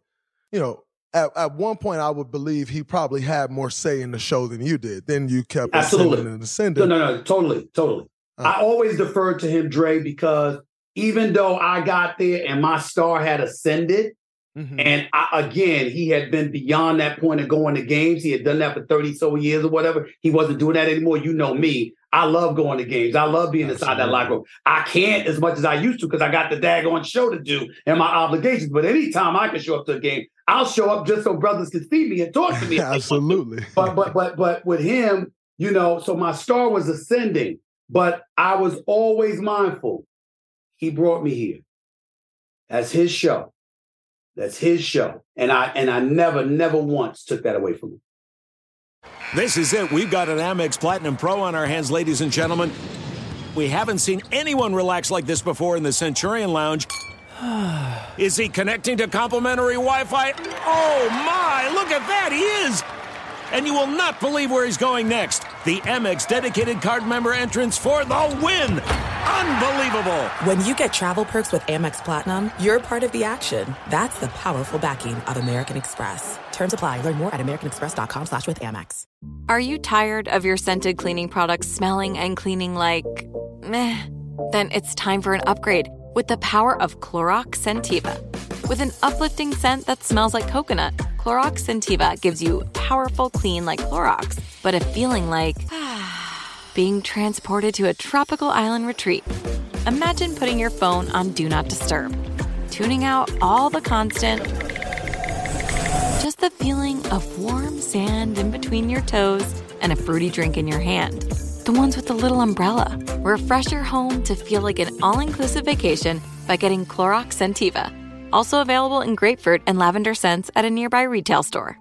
at one point I would believe he probably had more say in the show than you did. Then you kept ascending and ascending. No, totally. I always deferred to him, Dre, because even though I got there and my star had ascended, and he had been beyond that point of going to games. He had done that for 30 so years or whatever. He wasn't doing that anymore. You know me. I love going to games. I love being inside that locker room. I can't as much as I used to because I got the daggone show to do and my obligations. But anytime I can show up to a game, I'll show up just so brothers can see me and talk to me. Absolutely. But with him, so my star was ascending, but I was always mindful. He brought me here. That's his show. That's his show. And I never once took that away from him. This is it. We've got an Amex Platinum Pro on our hands, ladies and gentlemen. We haven't seen anyone relax like this before in the Centurion Lounge. Is he connecting to complimentary Wi-Fi? Oh my, look at that, he is! And you will not believe where he's going next. The Amex dedicated card member entrance for the win. Unbelievable. When you get travel perks with Amex Platinum, you're part of the action. That's the powerful backing of American Express. Terms apply. Learn more at americanexpress.com/withAmex. Are you tired of your scented cleaning products smelling and cleaning like meh? Then it's time for an upgrade with the power of Clorox Scentiva. With an uplifting scent that smells like coconut, Clorox Scentiva gives you powerful clean like Clorox, but a feeling like being transported to a tropical island retreat. Imagine putting your phone on Do Not Disturb, tuning out all the constant, just the feeling of warm sand in between your toes and a fruity drink in your hand. The ones with the little umbrella. Refresh your home to feel like an all-inclusive vacation by getting Clorox Scentiva. Also available in grapefruit and lavender scents at a nearby retail store.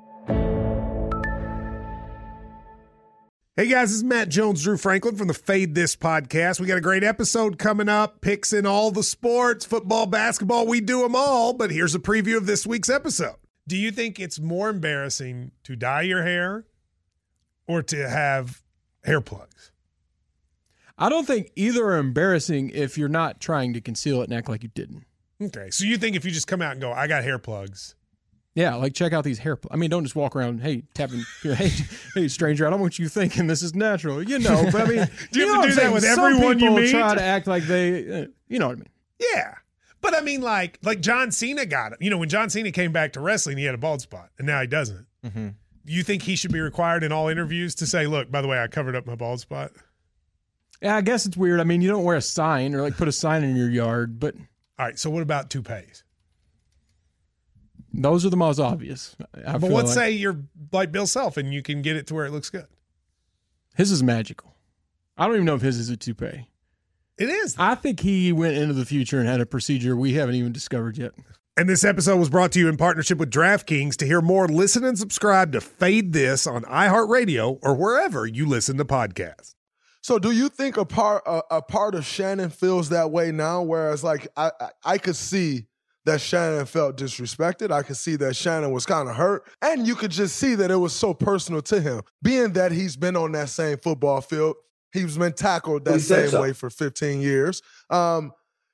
Hey guys, this is Matt Jones, Drew Franklin from the Fade This podcast. We got a great episode coming up, picks in all the sports, football, basketball, we do them all, but here's a preview of this week's episode. Do you think it's more embarrassing to dye your hair or to have hair plugs? I don't think either are embarrassing if you're not trying to conceal it and act like you didn't. Okay, so you think if you just come out and go, I got hair plugs. Yeah, like check out these hair plugs. I mean, don't just walk around, hey, tapping, hey, stranger, I don't want you thinking this is natural. You know, but I mean, do you have to do that with everyone you meet? Try to act like they, you know what I mean? Yeah. But I mean, like John Cena got it. You know, when John Cena came back to wrestling, he had a bald spot, and now he doesn't. Mm-hmm. You think he should be required in all interviews to say, look, by the way, I covered up my bald spot? Yeah, I guess it's weird. I mean, you don't wear a sign or like put a sign in your yard, but. All right, so what about toupees? Those are the most obvious. But let's say you're like Bill Self and you can get it to where it looks good. His is magical. I don't even know if his is a toupee. It is. I think he went into the future and had a procedure we haven't even discovered yet. And this episode was brought to you in partnership with DraftKings. To hear more, listen and subscribe to Fade This on iHeartRadio or wherever you listen to podcasts. So do you think a part of Shannon feels that way now? Whereas like I could see that Shannon felt disrespected. I could see that Shannon was kind of hurt. And you could just see that it was so personal to him. Being that he's been on that same football field, he's been tackled that same way for 15 years. But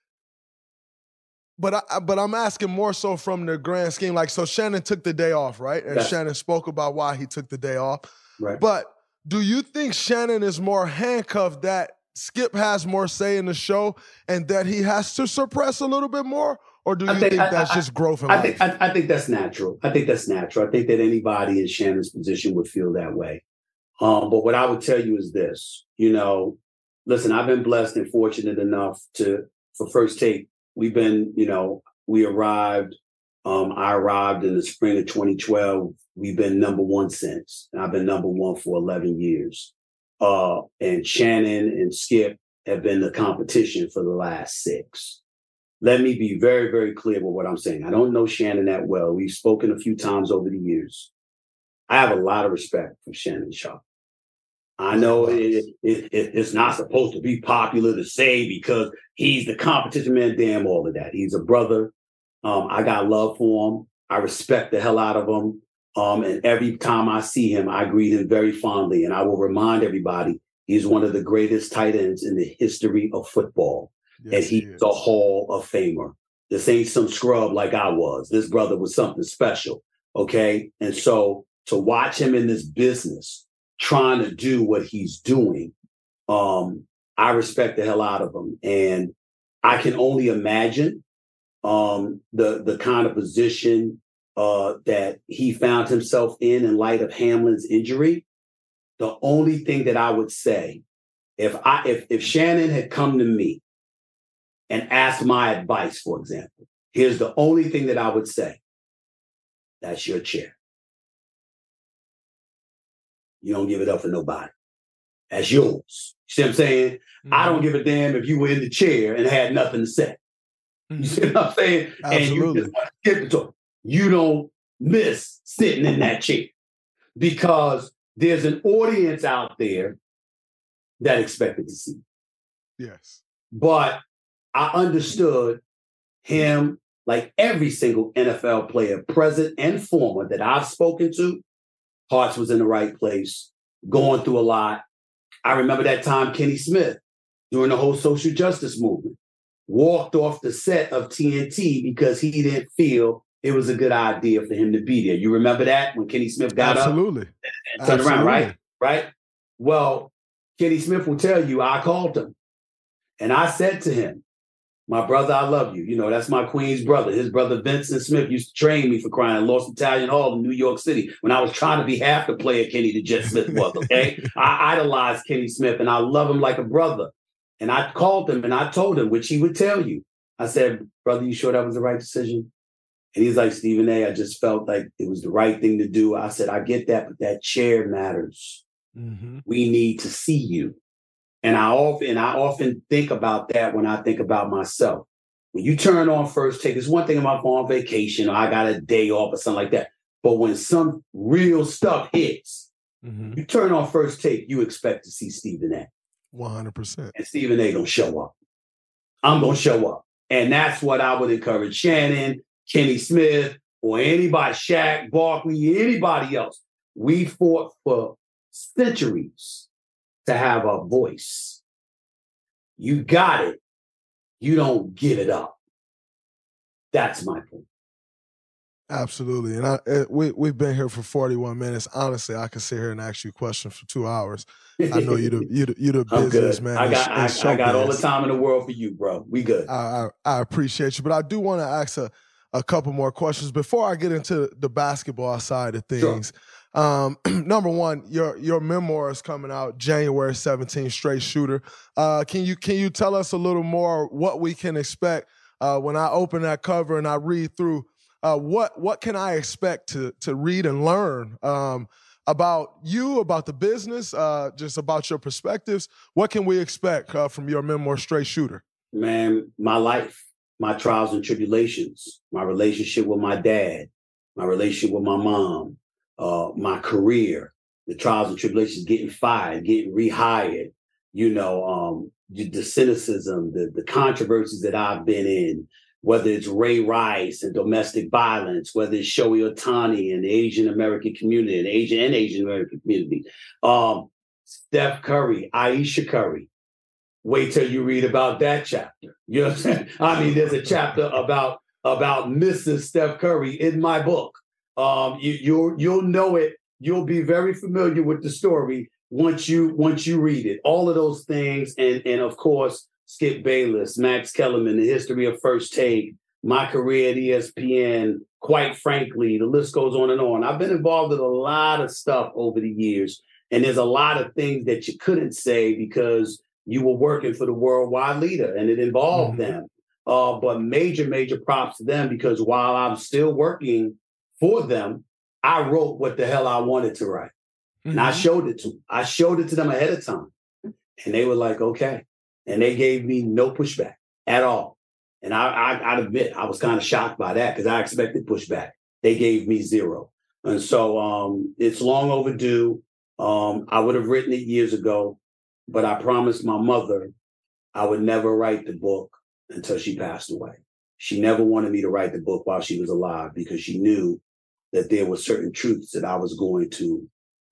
I'm asking more so from the grand scheme. Like, so Shannon took the day off, right? And Shannon spoke about why he took the day off. Right. But do you think Shannon is more handcuffed that Skip has more say in the show and that he has to suppress a little bit more? Or do you think that's just growth in life? I think that's natural. I think that anybody in Shannon's position would feel that way. But what I would tell you is this, listen, I've been blessed and fortunate enough for First Take. We've been, I arrived in the spring of 2012. We've been number one since. And I've been number one for 11 years. And Shannon and Skip have been the competition for the last 6. Let me be very, very clear with what I'm saying. I don't know Shannon that well. We've spoken a few times over the years. I have a lot of respect for Shannon Sharpe. I know it's not supposed to be popular to say because he's the competition man, damn all of that. He's a brother. I got love for him. I respect the hell out of him. And every time I see him, I greet him very fondly. And I will remind everybody, he's one of the greatest tight ends in the history of football. Yes, and he's a Hall of Famer. This ain't some scrub like I was. This brother was something special, okay? And so to watch him in this business, trying to do what he's doing, I respect the hell out of him. And I can only imagine the kind of position that he found himself in light of Hamlin's injury. The only thing that I would say, if Shannon had come to me and asked my advice, for example, here's the only thing that I would say. That's your chair. You don't give it up for nobody. That's yours. You see what I'm saying? Mm-hmm. I don't give a damn if you were in the chair and had nothing to say. You see what I'm saying? Absolutely. And you just want to skip the talk. You don't miss sitting in that chair because there's an audience out there that expected to see. Yes. But I understood him, like every single NFL player, present and former, that I've spoken to, hearts was in the right place, going through a lot. I remember that time Kenny Smith, during the whole social justice movement, walked off the set of TNT because he didn't feel it was a good idea for him to be there. You remember that when Kenny Smith got up and turned around, right? Right? Well, Kenny Smith will tell you, I called him and I said to him, my brother, I love you. You know, that's my Queen's brother. His brother, Vincent Smith, used to train me for crying at Lost Italian Hall in New York City when I was trying to be half the player Kenny the Jet Smith was, okay? I idolized Kenny Smith, and I love him like a brother. And I called him, and I told him, which he would tell you. I said, brother, you sure that was the right decision? And he's like, Stephen A., I just felt like it was the right thing to do. I said, I get that, but that chair matters. Mm-hmm. We need to see you. And I often think about that when I think about myself. When you turn on First Take, it's one thing if I'm on vacation or I got a day off or something like that. But when some real stuff hits, you turn on First Take, you expect to see Stephen A. 100%. And Stephen A. gonna show up. I'm gonna show up. And that's what I would encourage Shannon, Kenny Smith, or anybody, Shaq, Barkley, anybody else. We fought for centuries to have a voice. You got it. You don't give it up. That's my point. Absolutely. And we've been here for 41 minutes. Honestly, I could sit here and ask you questions for 2 hours. I know you're the businessman. I got all the time in the world for you, bro. We good. I appreciate you. But I do want to ask a couple more questions before I get into the basketball side of things. Sure. Number one, your memoir is coming out January 17th, Straight Shooter. Can you tell us a little more what we can expect when I open that cover and I read through? What can I expect to read and learn about you, about the business, just about your perspectives? What can we expect from your memoir, Straight Shooter? Man, my life, my trials and tribulations, my relationship with my dad, my relationship with my mom, my career, the trials and tribulations, getting fired, getting rehired, the cynicism, the controversies that I've been in, whether it's Ray Rice and domestic violence, whether it's Shohei Ohtani and the Asian American community and Asian American community, Steph Curry, Ayesha Curry. Wait till you read about that chapter. You know what I'm saying? I mean, there's a chapter about Mrs. Steph Curry in my book. You'll know it. You'll be very familiar with the story once you read it. All of those things, and of course, Skip Bayless, Max Kellerman, the history of First Take, my career at ESPN. Quite frankly, the list goes on and on. I've been involved with a lot of stuff over the years, and there's a lot of things that you couldn't say because you were working for the worldwide leader, and it involved them. But major props to them, because while I'm still working for them, I wrote what the hell I wanted to write. And I showed it to them. I showed it to them ahead of time. And they were like, okay. And they gave me no pushback at all. And I'd admit, I was kind of shocked by that because I expected pushback. They gave me zero. And so it's long overdue. I would have written it years ago, but I promised my mother I would never write the book until she passed away. She never wanted me to write the book while she was alive because she knew that there were certain truths that I was going to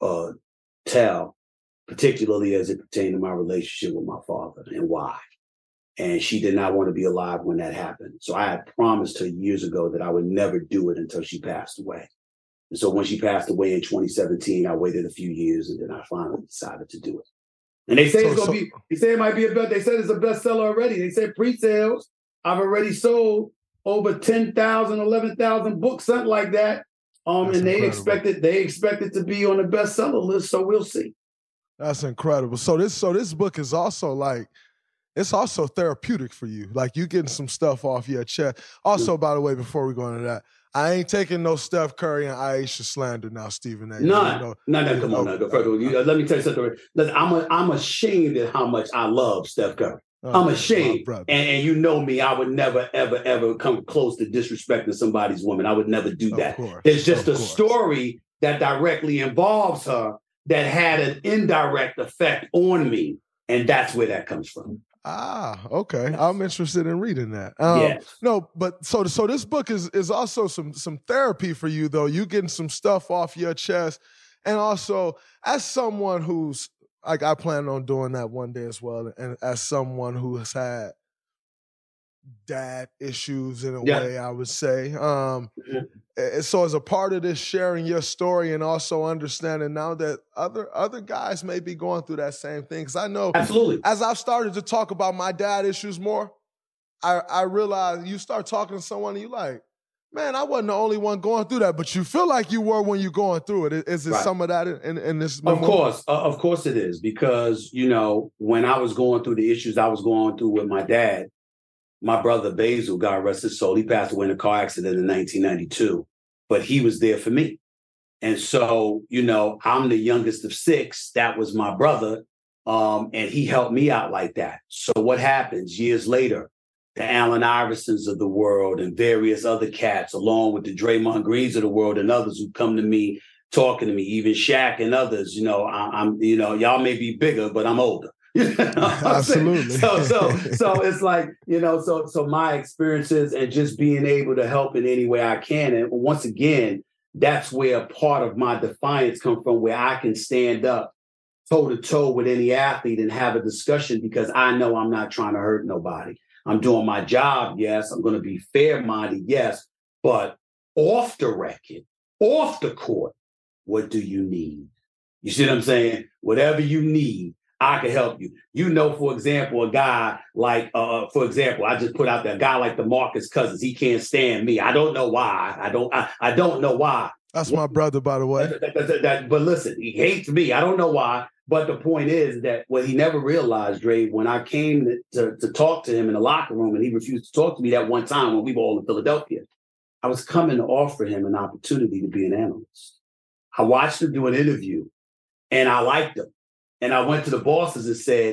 tell, particularly as it pertained to my relationship with my father and why. And she did not want to be alive when that happened. So I had promised her years ago that I would never do it until she passed away. And so when she passed away in 2017, I waited a few years and then I finally decided to do it. And they say they say it might be they said it's a bestseller already. They said pre-sales, I've already sold over 10,000, 11,000 books, something like that. And they expect it to be on the bestseller list. So we'll see. That's incredible. So this book is also it's also therapeutic for you. Like you getting some stuff off your chest. Also, by the way, before we go into that, I ain't taking no Steph Curry and Ayesha slander now, Stephen A. No, come on now. Let me tell you something. Listen, I'm ashamed at how much I love Steph Curry. I'm ashamed. And you know me, I would never, ever come close to disrespecting somebody's woman. I would never do that. It's just a story that directly involves her that had an indirect effect on me. And that's where that comes from. Okay. I'm interested in reading that. Yes. No, but so this book is also some therapy for you, though. You getting some stuff off your chest. And also, as someone who's, like, I plan on doing that one day as well, and as someone who has had dad issues in a way, I would say. So as a part of this, sharing your story and also understanding now that other guys may be going through that same thing. Because I know, absolutely, as I've started to talk about my dad issues more, I realize you start talking to someone and you're like, man, I wasn't the only one going through that, but you feel like you were when you're going through it. Is it some of that in this memoir? Of course it is. Because, when I was going through the issues I was going through with my dad, my brother Basil, God rest his soul, he passed away in a car accident in 1992, but he was there for me. And so, I'm the youngest of 6. That was my brother. And he helped me out like that. So what happens years later, the Allen Iversons of the world and various other cats, along with the Draymond Greens of the world and others who come to me, talking to me, even Shaq and others, I'm y'all may be bigger, but I'm older. Absolutely. So it's like, so my experiences and just being able to help in any way I can. And once again, that's where part of my defiance comes from, where I can stand up toe to toe with any athlete and have a discussion, because I know I'm not trying to hurt nobody. I'm doing my job. Yes. I'm going to be fair-minded. Yes. But off the record, off the court, what do you need? You see what I'm saying? Whatever you need, I can help you. For example, a guy like, I just put out there, a guy like DeMarcus Cousins. He can't stand me. I don't know why. I don't know why. That's my brother, by the way. But listen, he hates me. I don't know why. But the point is that what he never realized, Dre, when I came to talk to him in the locker room and he refused to talk to me that one time when we were all in Philadelphia, I was coming to offer him an opportunity to be an analyst. I watched him do an interview and I liked him. And I went to the bosses and said,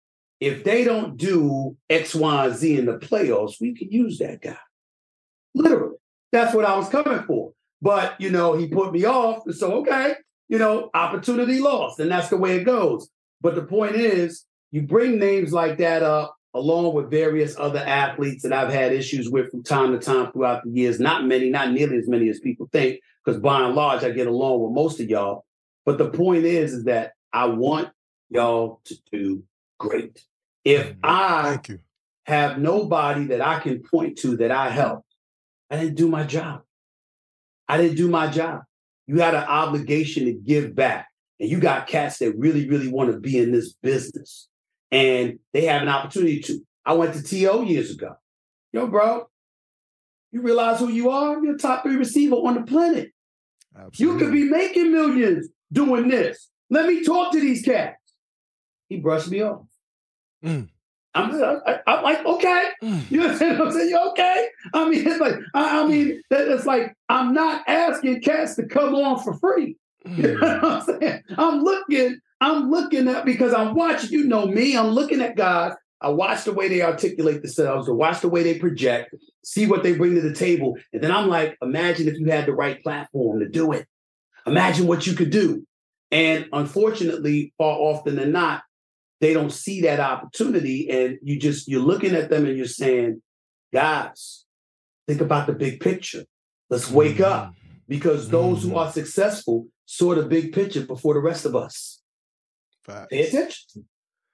if they don't do X, Y, and Z in the playoffs, we could use that guy. Literally. That's what I was coming for. But, he put me off. So, okay, opportunity lost. And that's the way it goes. But the point is, you bring names like that up along with various other athletes that I've had issues with from time to time throughout the years. Not nearly as many as people think, because by and large, I get along with most of y'all. But the point is that I want y'all to do great. If I have nobody that I can point to that I helped, I didn't do my job. You had an obligation to give back. And you got cats that really, really want to be in this business. And they have an opportunity to. I went to T.O. years ago. Yo, bro, you realize who you are? You're a top 3 receiver on the planet. Absolutely. You could be making millions doing this. Let me talk to these cats. He brushed me off. I'm like, okay. You know what I'm saying? You okay? I mean, it's like I'm not asking cats to come on for free. You know what I'm saying? I'm looking at, because I'm watching, me, I'm looking at guys. I watch the way they articulate themselves, I watch the way they project, see what they bring to the table. And then I'm like, imagine if you had the right platform to do it. Imagine what you could do. And unfortunately, far often than not, they don't see that opportunity. And you're looking at them and you're saying, guys, think about the big picture. Let's wake up, because those who are successful saw the big picture before the rest of us. Facts. Pay attention.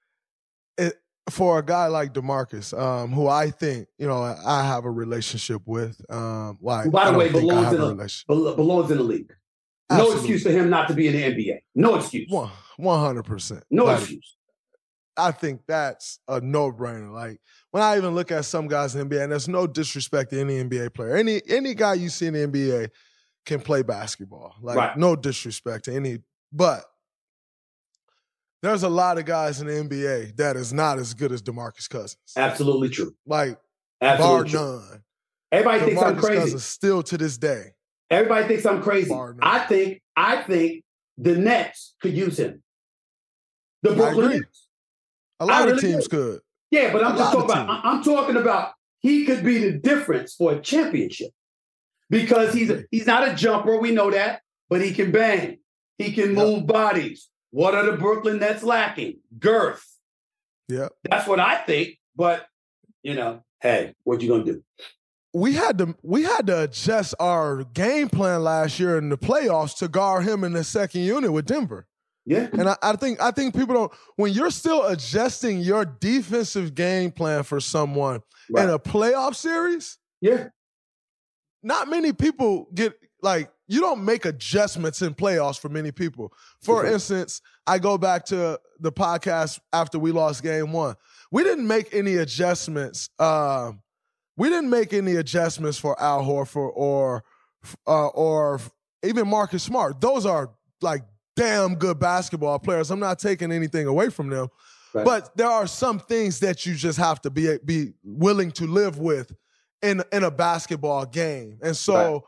For a guy like DeMarcus, who I think, I have a relationship with, by the way, belongs in the league. Absolutely. No excuse for him not to be in the NBA. No excuse. 100%. No excuse. I think that's a no-brainer. Like, when I even look at some guys in the NBA, and there's no disrespect to any NBA player. Any guy you see in the NBA can play basketball. Like, no disrespect to any. But there's a lot of guys in the NBA that is not as good as DeMarcus Cousins. Absolutely true. Like, absolutely bar none. Everybody DeMarcus thinks I'm crazy. Cousins still to this day. Everybody thinks I'm crazy. I think the Nets could use him. The Brooklyn Nets. A lot of teams could. Yeah, but I'm talking about he could be the difference for a championship, because he's not a jumper. We know that, but he can bang. He can move bodies. What are the Brooklyn Nets lacking? Girth. Yeah. That's what I think. But, hey, what you going to do? We had to adjust our game plan last year in the playoffs to guard him in the second unit with Denver. Yeah. And I think people don't, when you're still adjusting your defensive game plan for someone in a playoff series, not many people get, you don't make adjustments in playoffs for many people. For instance, I go back to the podcast after we lost game 1. We didn't make any adjustments. We didn't make any adjustments for Al Horford or even Marcus Smart. Those are damn good basketball players. I'm not taking anything away from them, but there are some things that you just have to be willing to live with in a basketball game. And so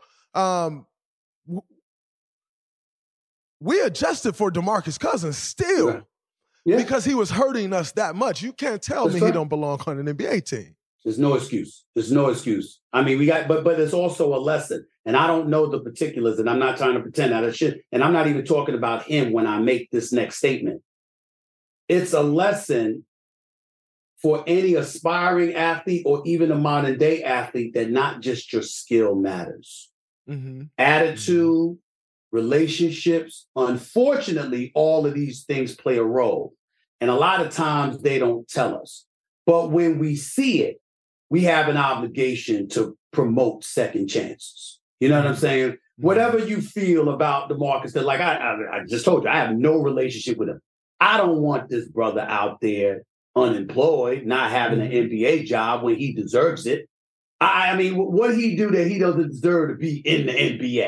we adjusted for DeMarcus Cousins still because he was hurting us that much. You can't tell me he don't belong on an NBA team. There's no excuse. There's no excuse. I mean, we got, but it's also a lesson. And I don't know the particulars, and I'm not trying to pretend that I should. And I'm not even talking about him when I make this next statement. It's a lesson for any aspiring athlete or even a modern day athlete that not just your skill matters. Attitude, relationships. Unfortunately, all of these things play a role. And a lot of times they don't tell us. But when we see it, we have an obligation to promote second chances. You know what I'm saying? Whatever you feel about DeMarcus, like I just told you, I have no relationship with him. I don't want this brother out there unemployed, not having an NBA job when he deserves it. I mean, what did he do that he doesn't deserve to be in the NBA?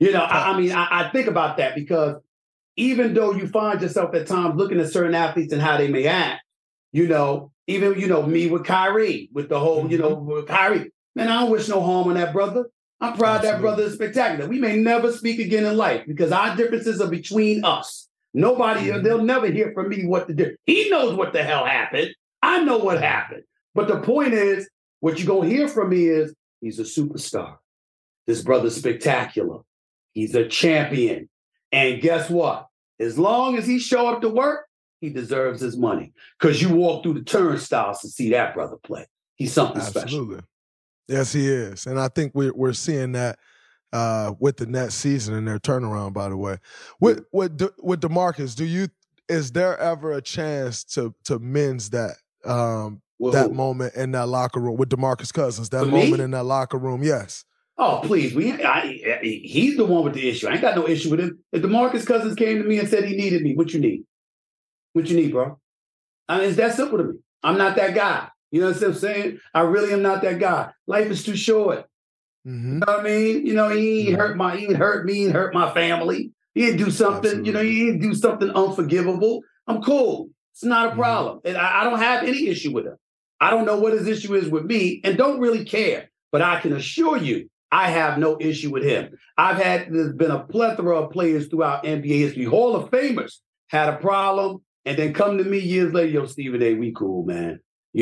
I think about that because even though you find yourself at times looking at certain athletes and how they may act, even, me with Kyrie, with the whole, with Kyrie. Man, I don't wish no harm on that brother. I'm proud that brother is spectacular. We may never speak again in life because our differences are between us. Nobody, they'll never hear from me what to do. He knows what the hell happened. I know what happened. But the point is, what you're going to hear from me is, he's a superstar. This brother's spectacular. He's a champion. And guess what? As long as he show up to work, he deserves his money because you walk through the turnstiles to see that brother play. He's something special. Yes, he is. And I think we're seeing that with the Nets season and their turnaround, by the way. With DeMarcus, is there ever a chance to mend that that moment in that locker room with DeMarcus Cousins, that moment in that locker room? Yes. Oh, please. He's the one with the issue. I ain't got no issue with him. If DeMarcus Cousins came to me and said he needed me, what you need? What you need, bro? I mean, it's that simple to me. I'm not that guy. You know what I'm saying? I really am not that guy. Life is too short. You know what I mean? He ain't hurt me, he ain't hurt my family. He didn't do something, he didn't do something unforgivable. I'm cool. It's not a problem. And I don't have any issue with him. I don't know what his issue is with me and don't really care. But I can assure you, I have no issue with him. There's been a plethora of players throughout NBA history. Hall of Famers had a problem and then come to me years later, yo, Stephen A., we cool, man.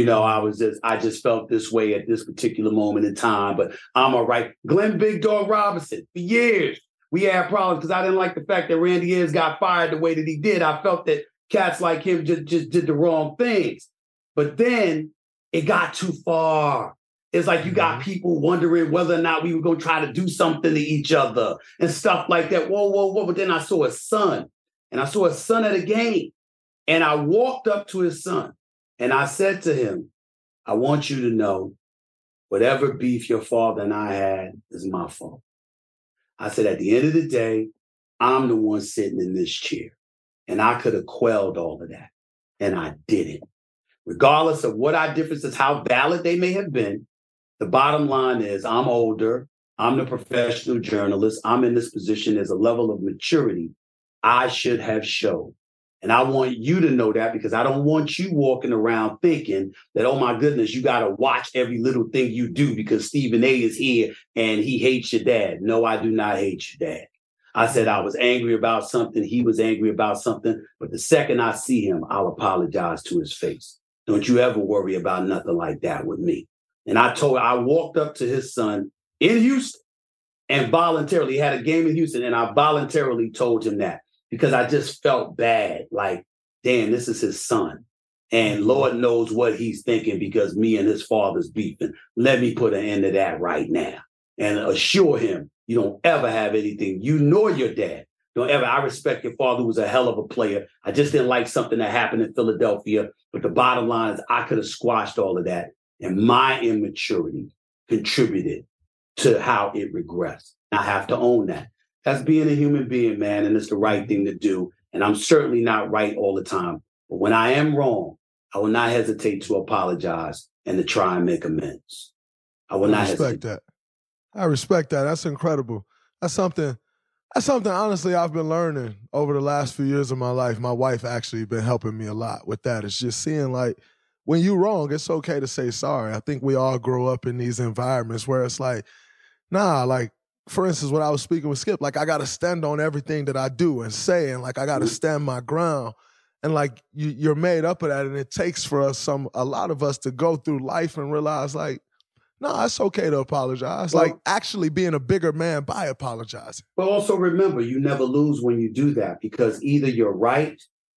I just felt this way at this particular moment in time, but I'm all right. Glenn Big Dog Robinson, for years, we had problems because I didn't like the fact that Randy Ayers got fired the way that he did. I felt that cats like him just did the wrong things. But then it got too far. It's like you got people wondering whether or not we were going to try to do something to each other and stuff like that. Whoa. But then I saw his son, and I saw his son at a game, and I walked up to his son, and I said to him, I want you to know whatever beef your father and I had is my fault. I said, at the end of the day, I'm the one sitting in this chair, and I could have quelled all of that, and I didn't. Regardless of what our differences, how valid they may have been, the bottom line is I'm older. I'm the professional journalist. I'm in this position as a level of maturity I should have showed. And I want you to know that because I don't want you walking around thinking that, oh, my goodness, you got to watch every little thing you do because Stephen A. is here and he hates your dad. No, I do not hate your dad. I said I was angry about something. He was angry about something. But the second I see him, I'll apologize to his face. Don't you ever worry about nothing like that with me. And I walked up to his son in Houston and voluntarily had a game in Houston. And I voluntarily told him that because I just felt bad. Like, damn, this is his son. And Lord knows what he's thinking because me and his father's beefing. Let me put an end to that right now and assure him you don't ever have anything, you nor your dad. Don't ever. I respect your father, who was a hell of a player. I just didn't like something that happened in Philadelphia. But the bottom line is I could have squashed all of that. And my immaturity contributed to how it regressed. I have to own that. That's being a human being, man. And it's the right thing to do. And I'm certainly not right all the time. But when I am wrong, I will not hesitate to apologize and to try and make amends. I will not hesitate. That. I respect that. That's incredible. That's something, honestly, I've been learning over the last few years of my life. My wife actually been helping me a lot with that. It's just seeing, like, when you're wrong, it's okay to say sorry. I think we all grow up in these environments where it's like, nah, like, for instance, when I was speaking with Skip, like, I got to stand on everything that I do and say, and, like, I got to stand my ground. And, like, you're made up of that, and it takes for us a lot of us to go through life and realize, like, no, it's okay to apologize. Well, like, actually being a bigger man by apologizing. But also remember, you never lose when you do that, because either you're right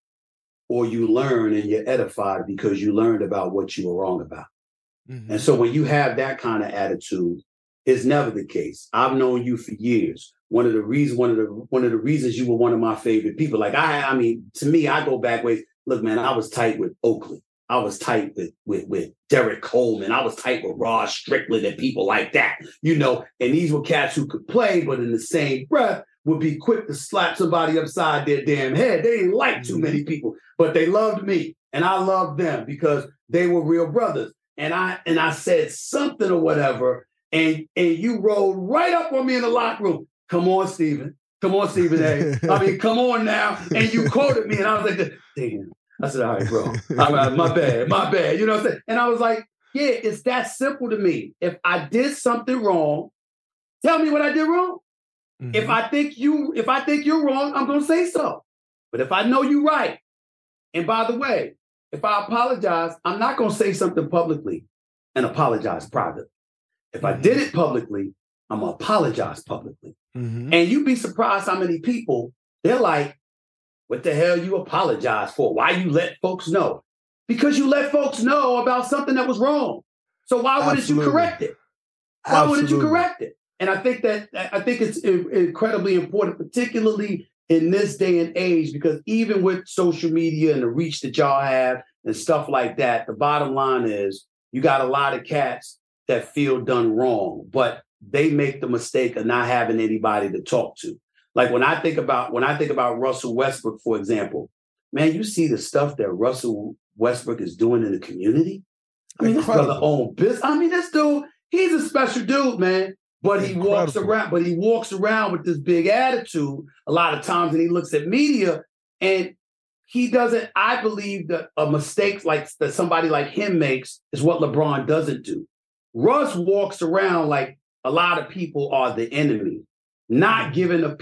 or you learn and you're edified because you learned about what you were wrong about. Mm-hmm. And so when you have that kind of attitude, it's never the case. I've known you for years. One of the reasons you were one of my favorite people. Like, I mean, to me, I go back ways. Look, man, I was tight with Oakley. I was tight with Derek Coleman. I was tight with Rod Strickland and people like that, you know. And these were cats who could play, but in the same breath would be quick to slap somebody upside their damn head. They didn't like too many people, but they loved me, and I loved them because they were real brothers. And I said something or whatever, and you rolled right up on me in the locker room. Come on, Stephen. Come on, Stephen A. I mean, come on now. And you quoted me, and I was like, damn. I said, all right, bro. My bad. You know what I'm saying? And I was like, yeah, it's that simple to me. If I did something wrong, tell me what I did wrong. Mm-hmm. If I think you're wrong, I'm gonna say so. But if I know you're right, and by the way, if I apologize, I'm not gonna say something publicly and apologize privately. If I did it publicly, I'm gonna apologize publicly. Mm-hmm. And you'd be surprised how many people, they're like, what the hell you apologize for? Why you let folks know? Because you let folks know about something that was wrong. So why wouldn't you correct it? Why wouldn't you correct it? And I think it's incredibly important, particularly in this day and age, because even with social media and the reach that y'all have and stuff like that, the bottom line is you got a lot of cats that feel done wrong, but they make the mistake of not having anybody to talk to. Like when I think about Russell Westbrook, for example, man, you see the stuff that Russell Westbrook is doing in the community. I mean, this brother own business. I mean, this dude, he's a special dude, man. But he walks around with this big attitude a lot of times, and he looks at media and he doesn't. I believe that a mistake like that somebody like him makes is what LeBron doesn't do. Russ walks around like a lot of people are the enemy, not giving enough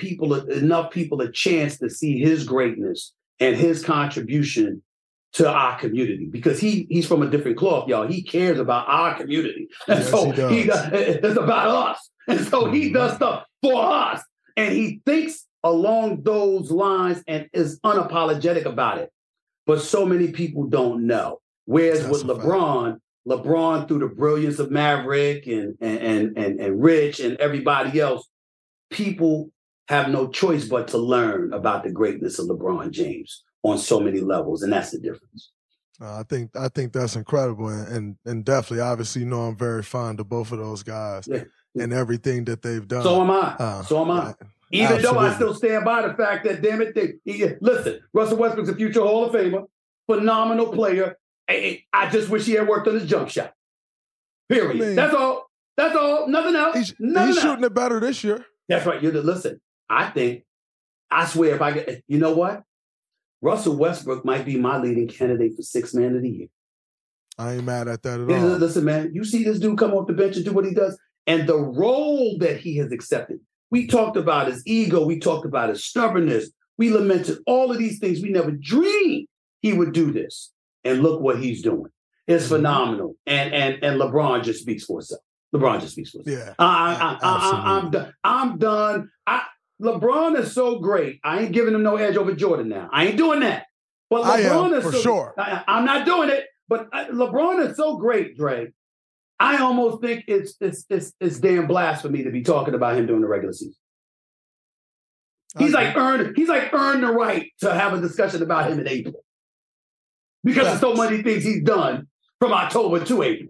people a chance to see his greatness and his contribution to our community, because he's from a different cloth, y'all. He cares about our community. And yes, so it's about us. And so he does stuff for us. And he thinks along those lines and is unapologetic about it. But so many people don't know. Whereas with LeBron, through the brilliance of Maverick and Rich and everybody else, people have no choice but to learn about the greatness of LeBron James on so many levels, and that's the difference. I think that's incredible, and definitely, obviously, I'm very fond of both of those guys and everything that they've done. So am I. Even though I still stand by the fact that, damn it, listen, Russell Westbrook's a future Hall of Famer, phenomenal player. I just wish he had worked on his jump shot. Period. I mean, that's all. Nothing else. He's shooting it better this year. That's right. Listen, I swear, if I get, you know what? Russell Westbrook might be my leading candidate for Sixth Man of the Year. I ain't mad at that at all. Listen, man, you see this dude come off the bench and do what he does, and the role that he has accepted. We talked about his ego. We talked about his stubbornness. We lamented all of these things. We never dreamed he would do this. And look what he's doing. It's phenomenal. And LeBron just speaks for himself. Yeah. I'm done. LeBron is so great. I ain't giving him no edge over Jordan now. I ain't doing that. But I LeBron am, is for so, sure. I'm not doing it, but LeBron is so great, Dre. I almost think it's damn blasphemy to be talking about him during the regular season. He's like earned the right to have a discussion about him in April because of so many things he's done from October to April.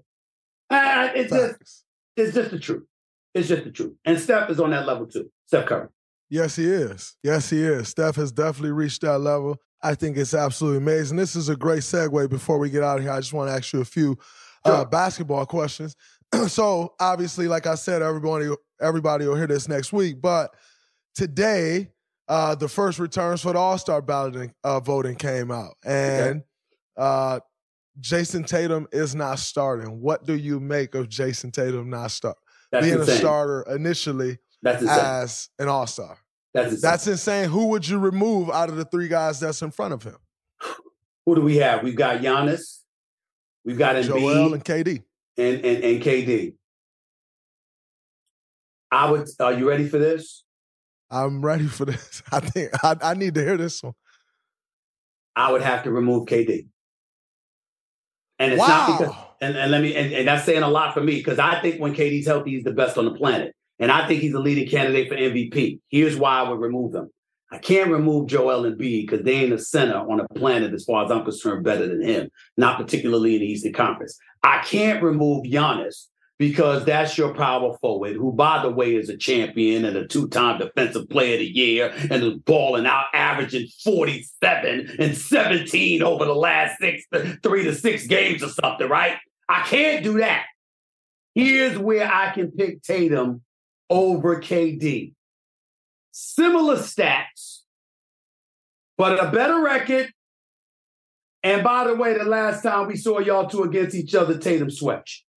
It's just the truth. It's just the truth. And Steph is on that level too. Steph Curry. Yes, he is. Yes, he is. Steph has definitely reached that level. I think it's absolutely amazing. This is a great segue before we get out of here. I just want to ask you a few basketball questions. So, obviously, like I said, everybody will hear this next week. But today, the first returns for the All-Star balloting voting came out. And Jason Tatum is not starting. What do you make of Jason Tatum not being insane. A starter initially as an All-Star? That's insane. Who would you remove out of the three guys that's in front of him? Who do we have? We've got Giannis. We've got Embiid. Joel and KD. And KD. Are you ready for this? I'm ready for this. I think I need to hear this one. I would have to remove KD. And it's not because and that's saying a lot for me because I think when KD's healthy, he's the best on the planet. And I think he's a leading candidate for MVP. Here's why I would remove him. I can't remove Joel Embiid because they ain't a center on a planet, as far as I'm concerned, better than him, not particularly in the Eastern Conference. I can't remove Giannis because that's your power forward, who, by the way, is a champion and a two-time Defensive Player of the Year and is balling out, averaging 47 and 17 over the last 3 to 6 games or something, right? I can't do that. Here's where I can pick Tatum over KD. Similar stats, but a better record. And by the way, the last time we saw y'all two against each other, Tatum swept you.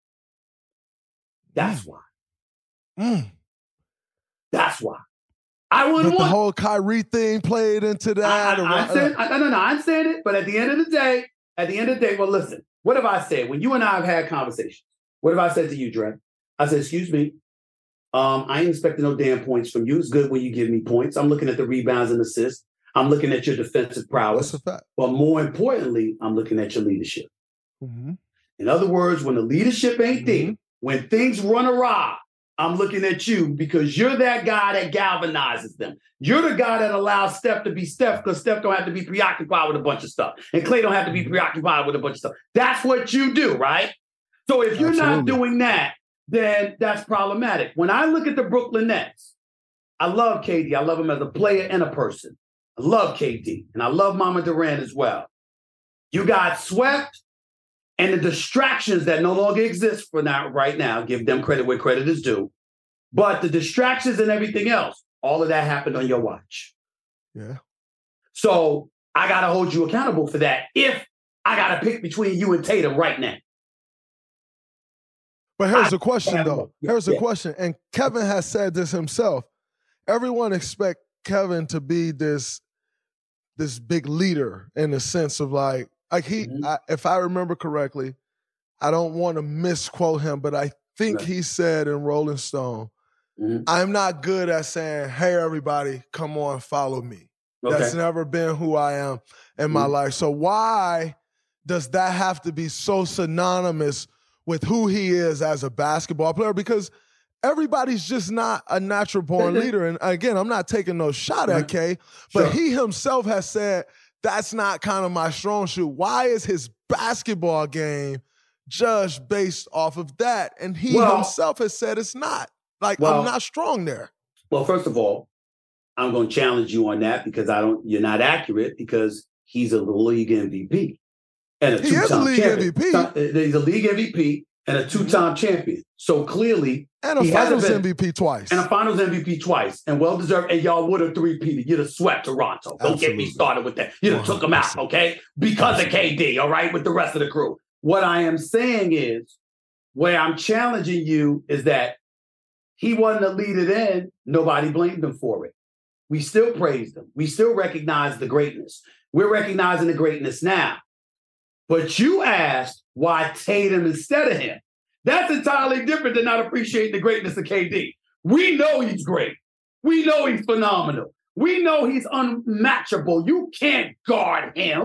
That's why. That's why. I wouldn't want the whole Kyrie thing played into that. I understand it. But at the end of the day, well, listen, what have I said? When you and I have had conversations, what have I said to you, Dre? I said, excuse me, I ain't expecting no damn points from you. It's good when you give me points. I'm looking at the rebounds and assists. I'm looking at your defensive prowess. That's a fact. But more importantly, I'm looking at your leadership. Mm-hmm. In other words, when the leadership ain't there, when things run awry, I'm looking at you because you're that guy that galvanizes them. You're the guy that allows Steph to be Steph because Steph don't have to be preoccupied with a bunch of stuff. And Klay don't have to be preoccupied with a bunch of stuff. That's what you do, right? So if you're not doing that, then that's problematic. When I look at the Brooklyn Nets, I love KD. I love him as a player and a person. I love KD. And I love Mama Durant as well. You got swept, and the distractions that no longer exist for now, right now, give them credit where credit is due. But the distractions and everything else, all of that happened on your watch. Yeah. So I got to hold you accountable for that if I got to pick between you and Tatum right now. But here's the question, though. Here's the question. And Kevin has said this himself. Everyone expects Kevin to be this big leader in the sense of like he, if I remember correctly, I don't want to misquote him, but I think he said in Rolling Stone, I'm not good at saying, hey, everybody, come on, follow me. Okay. That's never been who I am in my life. So why does that have to be so synonymous with who he is as a basketball player? Because everybody's just not a natural born leader. And again, I'm not taking no shot at K, but he himself has said, that's not kind of my strong suit. Why is his basketball game judged based off of that? And he himself has said it's not. Like, I'm not strong there. Well, first of all, I'm going to challenge you on that because you're not accurate because he's a league MVP. And a two-time champion. He's a league MVP and a two-time champion. So clearly, and a finals MVP twice. And a finals MVP twice. And well-deserved. And y'all would have three-peated. You'd have swept Toronto. Don't get me started with that. You'd have took them out, okay? Because of KD, all right, with the rest of the crew. What I am saying is, where I'm challenging you is that he wasn't a leader then. Nobody blamed him for it. We still praised him. We still recognize the greatness. We're recognizing the greatness now. But you asked why Tatum instead of him. That's entirely different than not appreciating the greatness of KD. We know he's great. We know he's phenomenal. We know he's unmatchable. You can't guard him.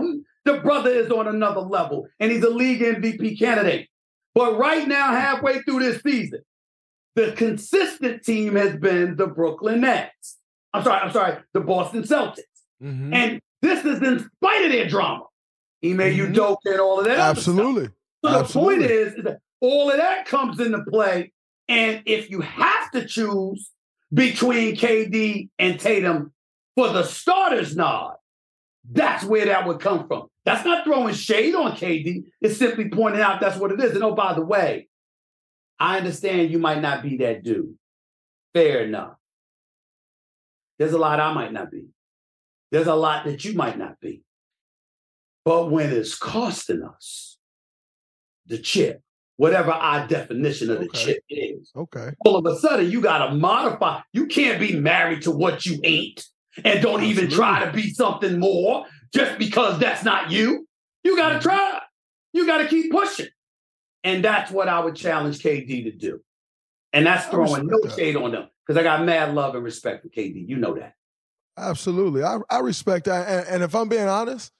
The brother is on another level, and he's a league MVP candidate. But right now, halfway through this season, the consistent team has been the Brooklyn Nets. I'm sorry, the Boston Celtics. Mm-hmm. And this is in spite of their drama. Ime Udoka and all of that. Absolutely. So the point is that all of that comes into play. And if you have to choose between KD and Tatum for the starter's nod, that's where that would come from. That's not throwing shade on KD. It's simply pointing out that's what it is. And oh, by the way, I understand you might not be that dude. Fair enough. There's a lot I might not be. There's a lot that you might not be. But when it's costing us the chip, whatever our definition of the chip is, all of a sudden you got to modify. You can't be married to what you ain't and don't even try to be something more just because that's not you. You got to try. You got to keep pushing. And that's what I would challenge KD to do. And that's throwing no shade on them because I got mad love and respect for KD. You know that. Absolutely. I respect that. And if I'm being honest,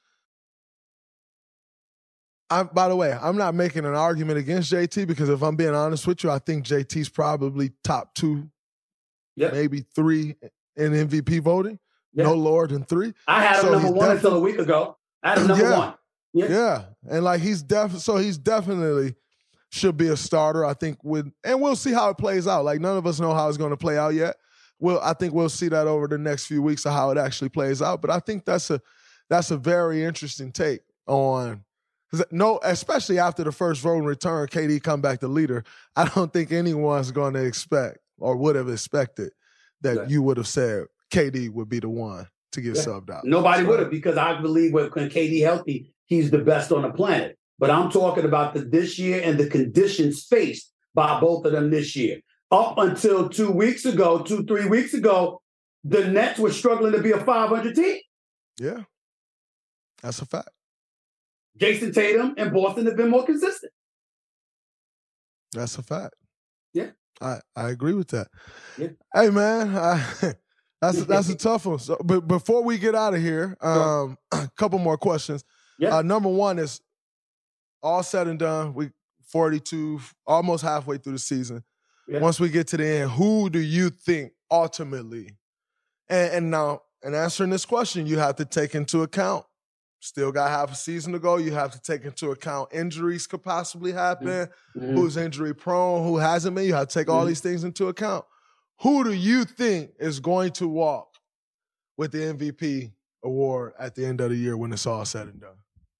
by the way, I'm not making an argument against JT because if I'm being honest with you, I think JT's probably top 2, maybe 3 in MVP voting. No lower than 3. I had him number 1 until a week ago. I had him number 1. Yeah. And like he's definitely should be a starter, I think, and we'll see how it plays out. Like none of us know how it's going to play out yet. I think we'll see that over the next few weeks of how it actually plays out. But I think that's a very interesting take on especially after the first vote in return, KD come back the leader. I don't think anyone's going to expect or would have expected that you would have said KD would be the one to get subbed out. Nobody would have, because I believe when KD healthy, he's the best on the planet. But I'm talking about this year and the conditions faced by both of them this year. Up until 3 weeks ago, the Nets were struggling to be a 500 team. Yeah, that's a fact. Jason Tatum and Boston have been more consistent. That's a fact. Yeah. I agree with that. Yeah. Hey, man, that's a tough one. So, but before we get out of here, a couple more questions. Yeah. Number one is, all said and done, we 42, almost halfway through the season. Yeah. Once we get to the end, who do you think ultimately, and now, in answering this question, you have to take into account, still got half a season to go, you have to take into account injuries could possibly happen, who's injury prone, who hasn't been, you have to take all these things into account. Who do you think is going to walk with the MVP award at the end of the year when it's all said and done?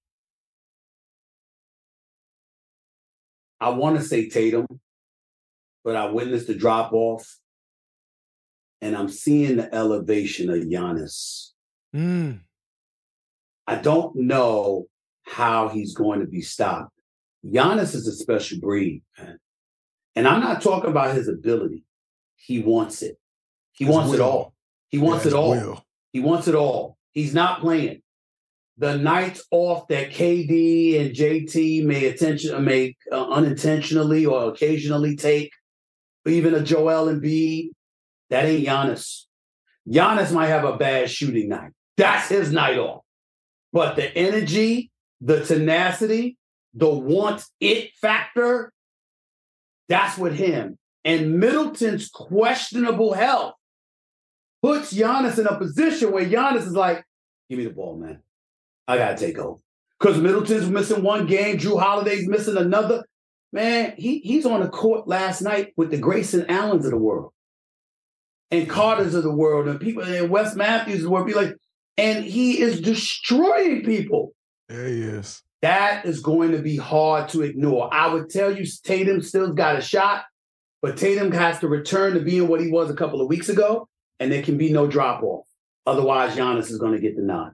I want to say Tatum, but I witnessed the drop-off, and I'm seeing the elevation of Giannis. I don't know how he's going to be stopped. Giannis is a special breed, man. And I'm not talking about his ability. He wants it. He wants it all. He wants it all. He wants it all. He's not playing. The nights off that KD and JT may unintentionally or occasionally take, or even a Joel Embiid, that ain't Giannis. Giannis might have a bad shooting night. That's his night off. But the energy, the tenacity, the want-it factor, that's with him. And Middleton's questionable health puts Giannis in a position where Giannis is like, give me the ball, man. I got to take over. Because Middleton's missing one game. Drew Holiday's missing another. Man, he's on the court last night with the Grayson Allens of the world and Carters of the world and people and Wes Matthews of the world. Be like, and he is destroying people. There he is. That is going to be hard to ignore. I would tell you Tatum still got a shot, but Tatum has to return to being what he was a couple of weeks ago, and there can be no drop-off. Otherwise, Giannis is going to get the nod.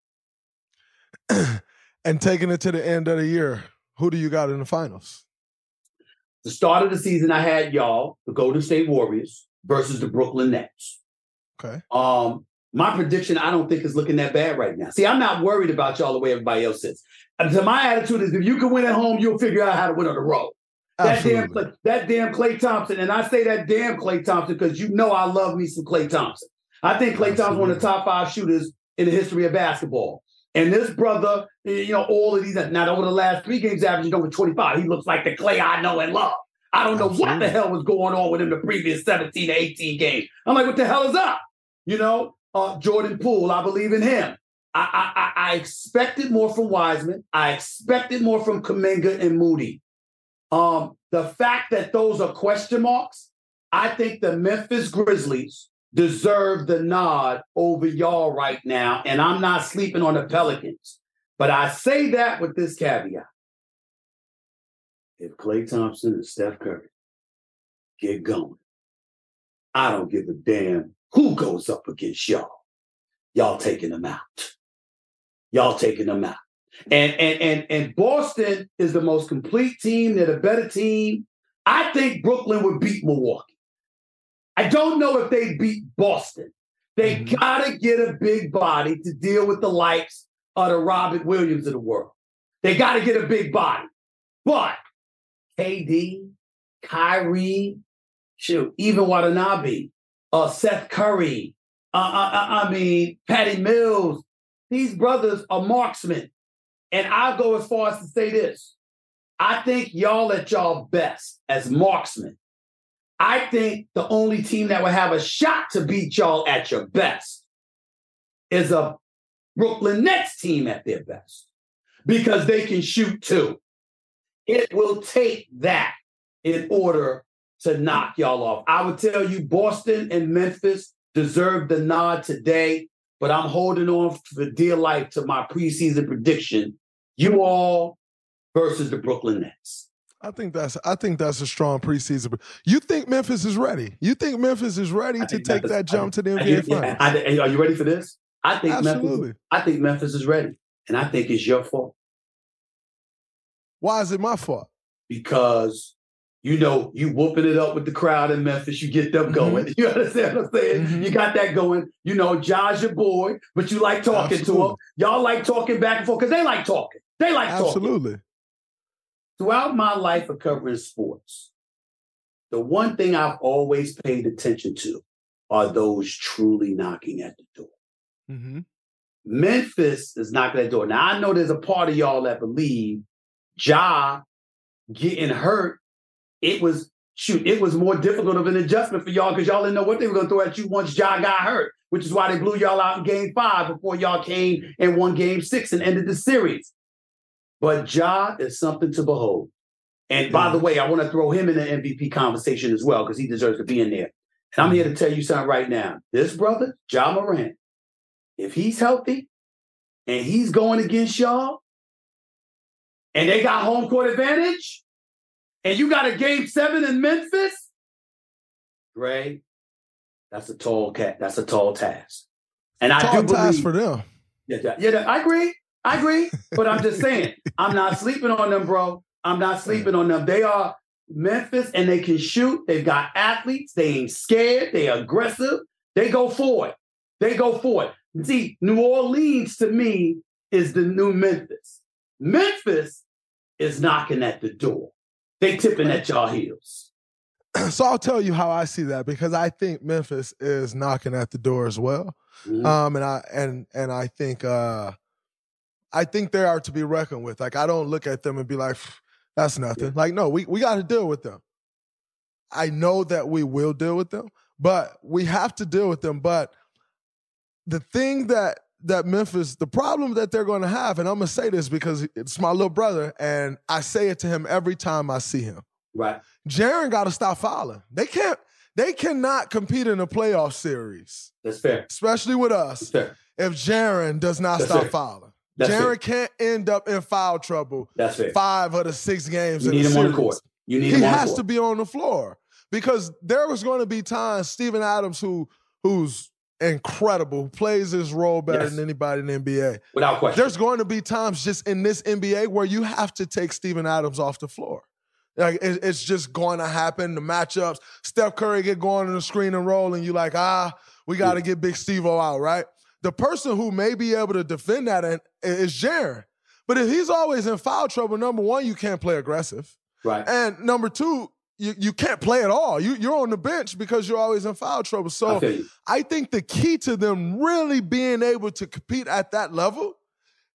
And taking it to the end of the year, who do you got in the finals? The start of the season, I had y'all, the Golden State Warriors versus the Brooklyn Nets. Okay. My prediction, I don't think is looking that bad right now. See, I'm not worried about y'all the way everybody else is. So my attitude is if you can win at home, you'll figure out how to win on the road. That damn Klay Thompson, and I say that damn Klay Thompson because you know I love me some Klay Thompson. I think Klay Thompson is one of the top 5 shooters in the history of basketball. And this brother, all of these, not over the last 3 games, averaging over 25. He looks like the Clay I know and love. I don't know what the hell was going on with him the previous 17 to 18 games. I'm like, what the hell is up? Jordan Poole, I believe in him. I expected more from Wiseman. I expected more from Kuminga and Moody. The fact that those are question marks, I think the Memphis Grizzlies deserve the nod over y'all right now, and I'm not sleeping on the Pelicans. But I say that with this caveat. If Klay Thompson and Steph Curry get going, I don't give a damn who goes up against y'all. Y'all taking them out. Y'all taking them out. And Boston is the most complete team. They're the better team. I think Brooklyn would beat Milwaukee. I don't know if they beat Boston. They got to get a big body to deal with the likes of the Robert Williams of the world. They got to get a big body. But KD, Kyrie, even Watanabe, Seth Curry, Patty Mills, these brothers are marksmen. And I'll go as far as to say this. I think y'all at y'all best as marksmen. I think the only team that would have a shot to beat y'all at your best is a Brooklyn Nets team at their best because they can shoot too. It will take that in order to knock y'all off. I would tell you Boston and Memphis deserve the nod today, but I'm holding on for dear life to my preseason prediction. You all versus the Brooklyn Nets. I think that's a strong preseason. You think Memphis is ready? You think Memphis is ready to take that jump to the NBA Finals? Are you ready for this? I think Absolutely. Memphis is ready, and I think it's your fault. Why is it my fault? Because you whooping it up with the crowd in Memphis, you get them going. You understand what I'm saying? You got that going. Ja's your boy, but you like talking to him. Y'all like talking back and forth because they like talking. They like talking. Absolutely. Throughout my life of covering sports, the one thing I've always paid attention to are those truly knocking at the door. Mm-hmm. Memphis is knocking at the door. Now, I know there's a part of y'all that believe Ja getting hurt, it was more difficult of an adjustment for y'all because y'all didn't know what they were going to throw at you once Ja got hurt, which is why they blew y'all out in Game 5 before y'all came and won Game 6 and ended the series. But Ja is something to behold. And by the way, I want to throw him in the MVP conversation as well because he deserves to be in there. And I'm here to tell you something right now. This brother, Ja Morant, if he's healthy and he's going against y'all and they got home court advantage and you got a Game 7 in Memphis, Gray, that's a tall task. And I do believe task for them. Yeah, I agree. But I'm just saying, I'm not sleeping on them, bro. I'm not sleeping on them. They are Memphis and they can shoot. They've got athletes. They ain't scared. They're aggressive. They go for it. See, New Orleans to me is the new Memphis. Memphis is knocking at the door. They tipping at y'all heels. So I'll tell you how I see that because I think Memphis is knocking at the door as well. Mm-hmm. And I think they are to be reckoned with. Like, I don't look at them and be like, that's nothing. Yeah. Like, no, we got to deal with them. I know that we will deal with them, but we have to deal with them. But the thing that Memphis, the problem that they're going to have, and I'm going to say this because it's my little brother, and I say it to him every time I see him. Right. Jaren got to stop fouling. They cannot compete in a playoff series. That's fair. Especially with us. If Jaren does not stop fouling. Jaren can't end up in foul trouble. That's fair. 5 of the 6 games in the series. You need him on the court. He has to be on the floor because there was going to be times Steven Adams, who's incredible, plays his role better than anybody in the NBA. Without question. There's going to be times just in this NBA where you have to take Steven Adams off the floor. Like it's just going to happen. The matchups, Steph Curry get going in the screen and roll, and you like, we got to get Big Steve-O out, right? The person who may be able to defend that is Jaren. But if he's always in foul trouble, number one, you can't play aggressive. Right. And number two, you can't play at all. You're on the bench because you're always in foul trouble. So I think the key to them really being able to compete at that level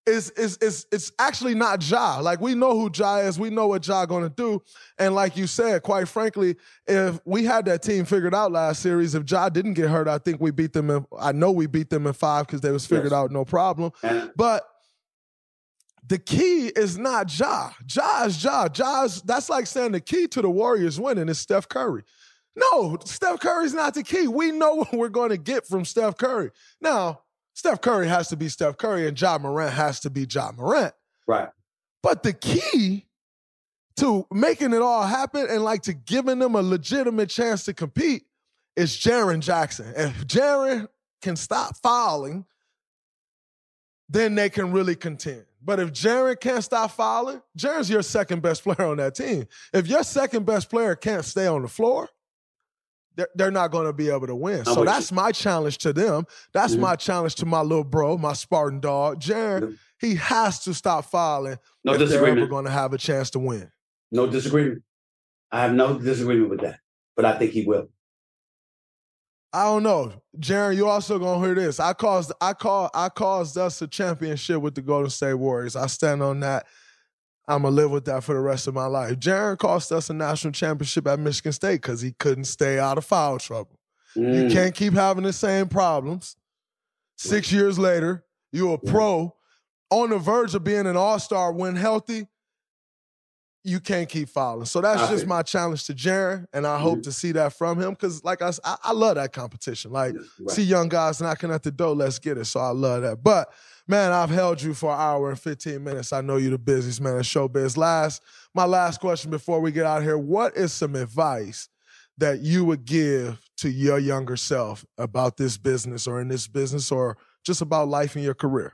it's actually not Ja. Like, we know who Ja is. We know what Ja going to do. And like you said, quite frankly, if we had that team figured out last series, if Ja didn't get hurt, I think we beat them I know we beat them in 5 because they was figured out, no problem. But the key is not Ja. Ja is Ja. That's like saying the key to the Warriors winning is Steph Curry. No, Steph Curry's not the key. We know what we're going to get from Steph Curry. Now, Steph Curry has to be Steph Curry and Ja Morant has to be Ja Morant. Right. But the key to making it all happen and like to giving them a legitimate chance to compete is Jaren Jackson. If Jaren can stop fouling, then they can really contend. But if Jaren can't stop fouling, Jaren's your second best player on that team. If your second best player can't stay on the floor, they're not going to be able to win. So that's my challenge to them. That's my challenge to my little bro, my Spartan dog. Jaren, he has to stop fouling if they're ever going to have a chance to win. No disagreement. I have no disagreement with that, but I think he will. I don't know. Jaren, you also going to hear this. I caused us a championship with the Golden State Warriors. I stand on that. I'm going to live with that for the rest of my life. Jaren cost us a national championship at Michigan State because he couldn't stay out of foul trouble. You can't keep having the same problems. 6 years later, you're a pro on the verge of being an all-star when healthy. You can't keep fouling. So that's just my challenge to Jaren, and I hope to see that from him because, like I love that competition. Like, see young guys knocking at the door, let's get it. So I love that. But, man, I've held you for an hour and 15 minutes. I know you're the busiest man in showbiz. My last question before we get out of here, what is some advice that you would give to your younger self about this business or in this business or just about life in your career?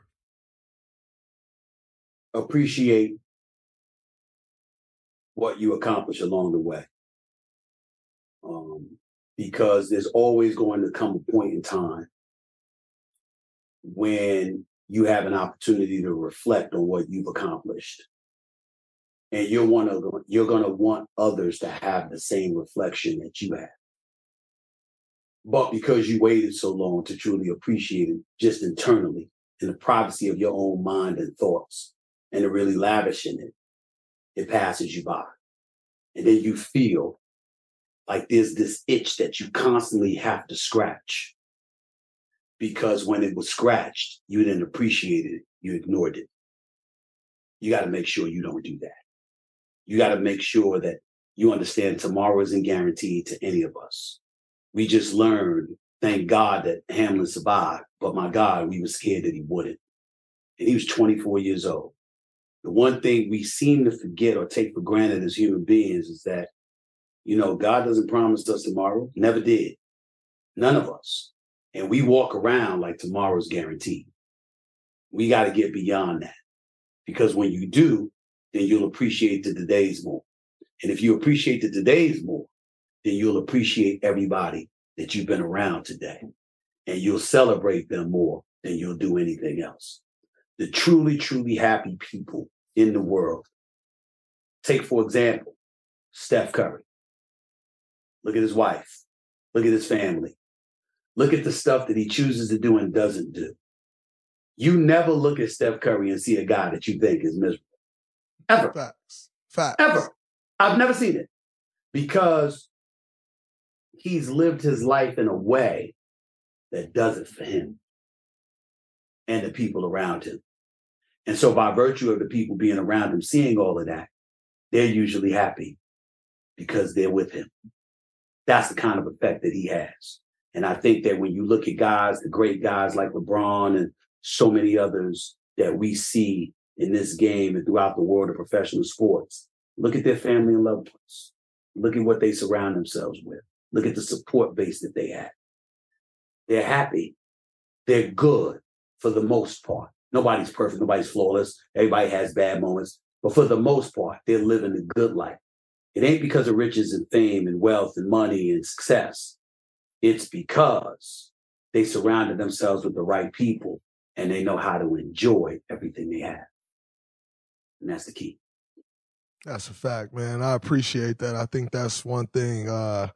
Appreciate what you accomplish along the way. Because there's always going to come a point in time when you have an opportunity to reflect on what you've accomplished. And you're going to want others to have the same reflection that you have. But because you waited so long to truly appreciate it just internally in the privacy of your own mind and thoughts and to really lavish in it, it passes you by. And then you feel like there's this itch that you constantly have to scratch. Because when it was scratched, you didn't appreciate it, you ignored it. You got to make sure you don't do that. You got to make sure that you understand tomorrow isn't guaranteed to any of us. We just learned, thank God, that Hamlin survived. But my God, we were scared that he wouldn't. And he was 24 years old. The one thing we seem to forget or take for granted as human beings is that, God doesn't promise us tomorrow. Never did. None of us. And we walk around like tomorrow's guaranteed. We got to get beyond that. Because when you do, then you'll appreciate the todays more. And if you appreciate the todays more, then you'll appreciate everybody that you've been around today. And you'll celebrate them more than you'll do anything else. The truly, truly happy people in the world. Take, for example, Steph Curry. Look at his wife. Look at his family. Look at the stuff that he chooses to do and doesn't do. You never look at Steph Curry and see a guy that you think is miserable. Ever. Facts. Ever. I've never seen it. Because he's lived his life in a way that does it for him and the people around him. And so by virtue of the people being around him, seeing all of that, they're usually happy because they're with him. That's the kind of effect that he has. And I think that when you look at guys, the great guys like LeBron and so many others that we see in this game and throughout the world of professional sports, look at their family and loved ones. Look at what they surround themselves with. Look at the support base that they have. They're happy. They're good for the most part. Nobody's perfect. Nobody's flawless. Everybody has bad moments. But for the most part, they're living a good life. It ain't because of riches and fame and wealth and money and success. It's because they surrounded themselves with the right people and they know how to enjoy everything they have. And that's the key. That's a fact, man. I appreciate that. I think that's one thing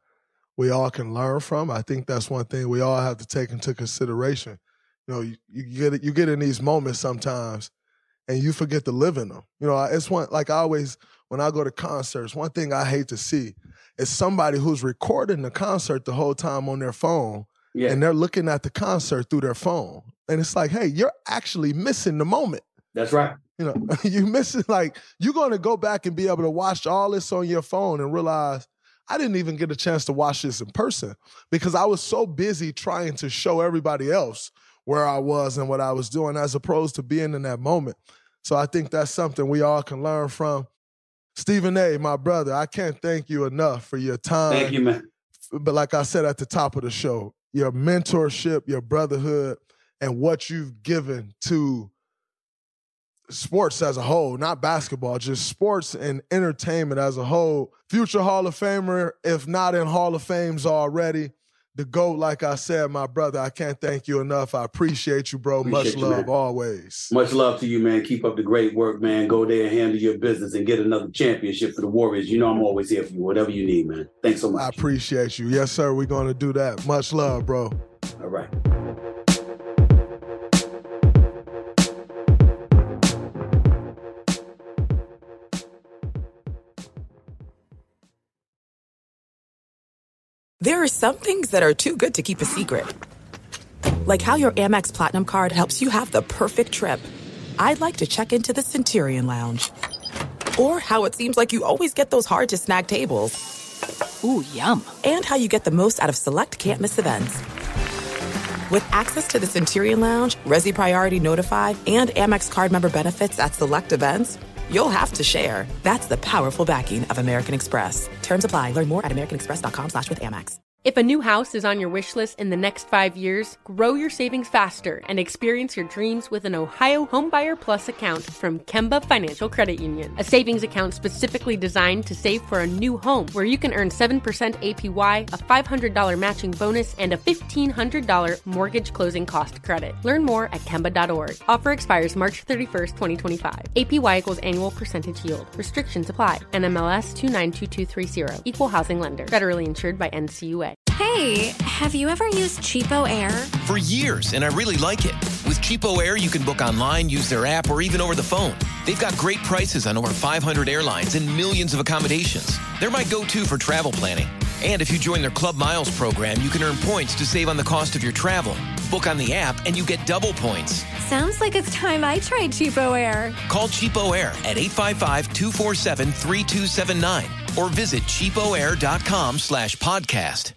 we all can learn from. I think that's one thing we all have to take into consideration. You get in these moments sometimes and you forget to live in them. You know, it's one, like I always, when I go to concerts, one thing I hate to see is somebody who's recording the concert the whole time on their phone, and they're looking at the concert through their phone. And it's like, hey, you're actually missing the moment. That's right. You know, you miss it. Like, you're going to go back and be able to watch all this on your phone and realize, I didn't even get a chance to watch this in person because I was so busy trying to show everybody else where I was and what I was doing as opposed to being in that moment. So I think that's something we all can learn from. Stephen A., my brother, I can't thank you enough for your time. Thank you, man. But like I said at the top of the show, your mentorship, your brotherhood, and what you've given to sports as a whole, not basketball, just sports and entertainment as a whole. Future Hall of Famer, if not in Hall of Fames already. The GOAT, like I said, my brother, I can't thank you enough. I appreciate you, bro. Much love, always. Much love to you, man. Keep up the great work, man. Go there and handle your business and get another championship for the Warriors. You know I'm always here for you, whatever you need, man. Thanks so much. I appreciate you. Yes, sir. We're going to do that. Much love, bro. All right. There are some things that are too good to keep a secret. Like how your Amex Platinum card helps you have the perfect trip. I'd like to check into the Centurion Lounge. Or how it seems like you always get those hard-to-snag tables. Ooh, yum. And how you get the most out of select can't-miss events. With access to the Centurion Lounge, Resi Priority Notified, and Amex card member benefits at select events, you'll have to share. That's the powerful backing of American Express. Terms apply. Learn more at americanexpress.com/withAmex. If a new house is on your wish list in the next 5 years, grow your savings faster and experience your dreams with an Ohio Homebuyer Plus account from Kemba Financial Credit Union. A savings account specifically designed to save for a new home where you can earn 7% APY, a $500 matching bonus, and a $1,500 mortgage closing cost credit. Learn more at Kemba.org. Offer expires March 31st, 2025. APY equals annual percentage yield. Restrictions apply. NMLS 292230. Equal housing lender. Federally insured by NCUA. Hey, have you ever used Cheapo Air? For years, and I really like it. With Cheapo Air, you can book online, use their app, or even over the phone. They've got great prices on over 500 airlines and millions of accommodations. They're my go-to for travel planning. And if you join their Club Miles program, you can earn points to save on the cost of your travel. Book on the app, and you get double points. Sounds like it's time I tried Cheapo Air. Call Cheapo Air at 855-247-3279 or visit cheapoair.com/podcast.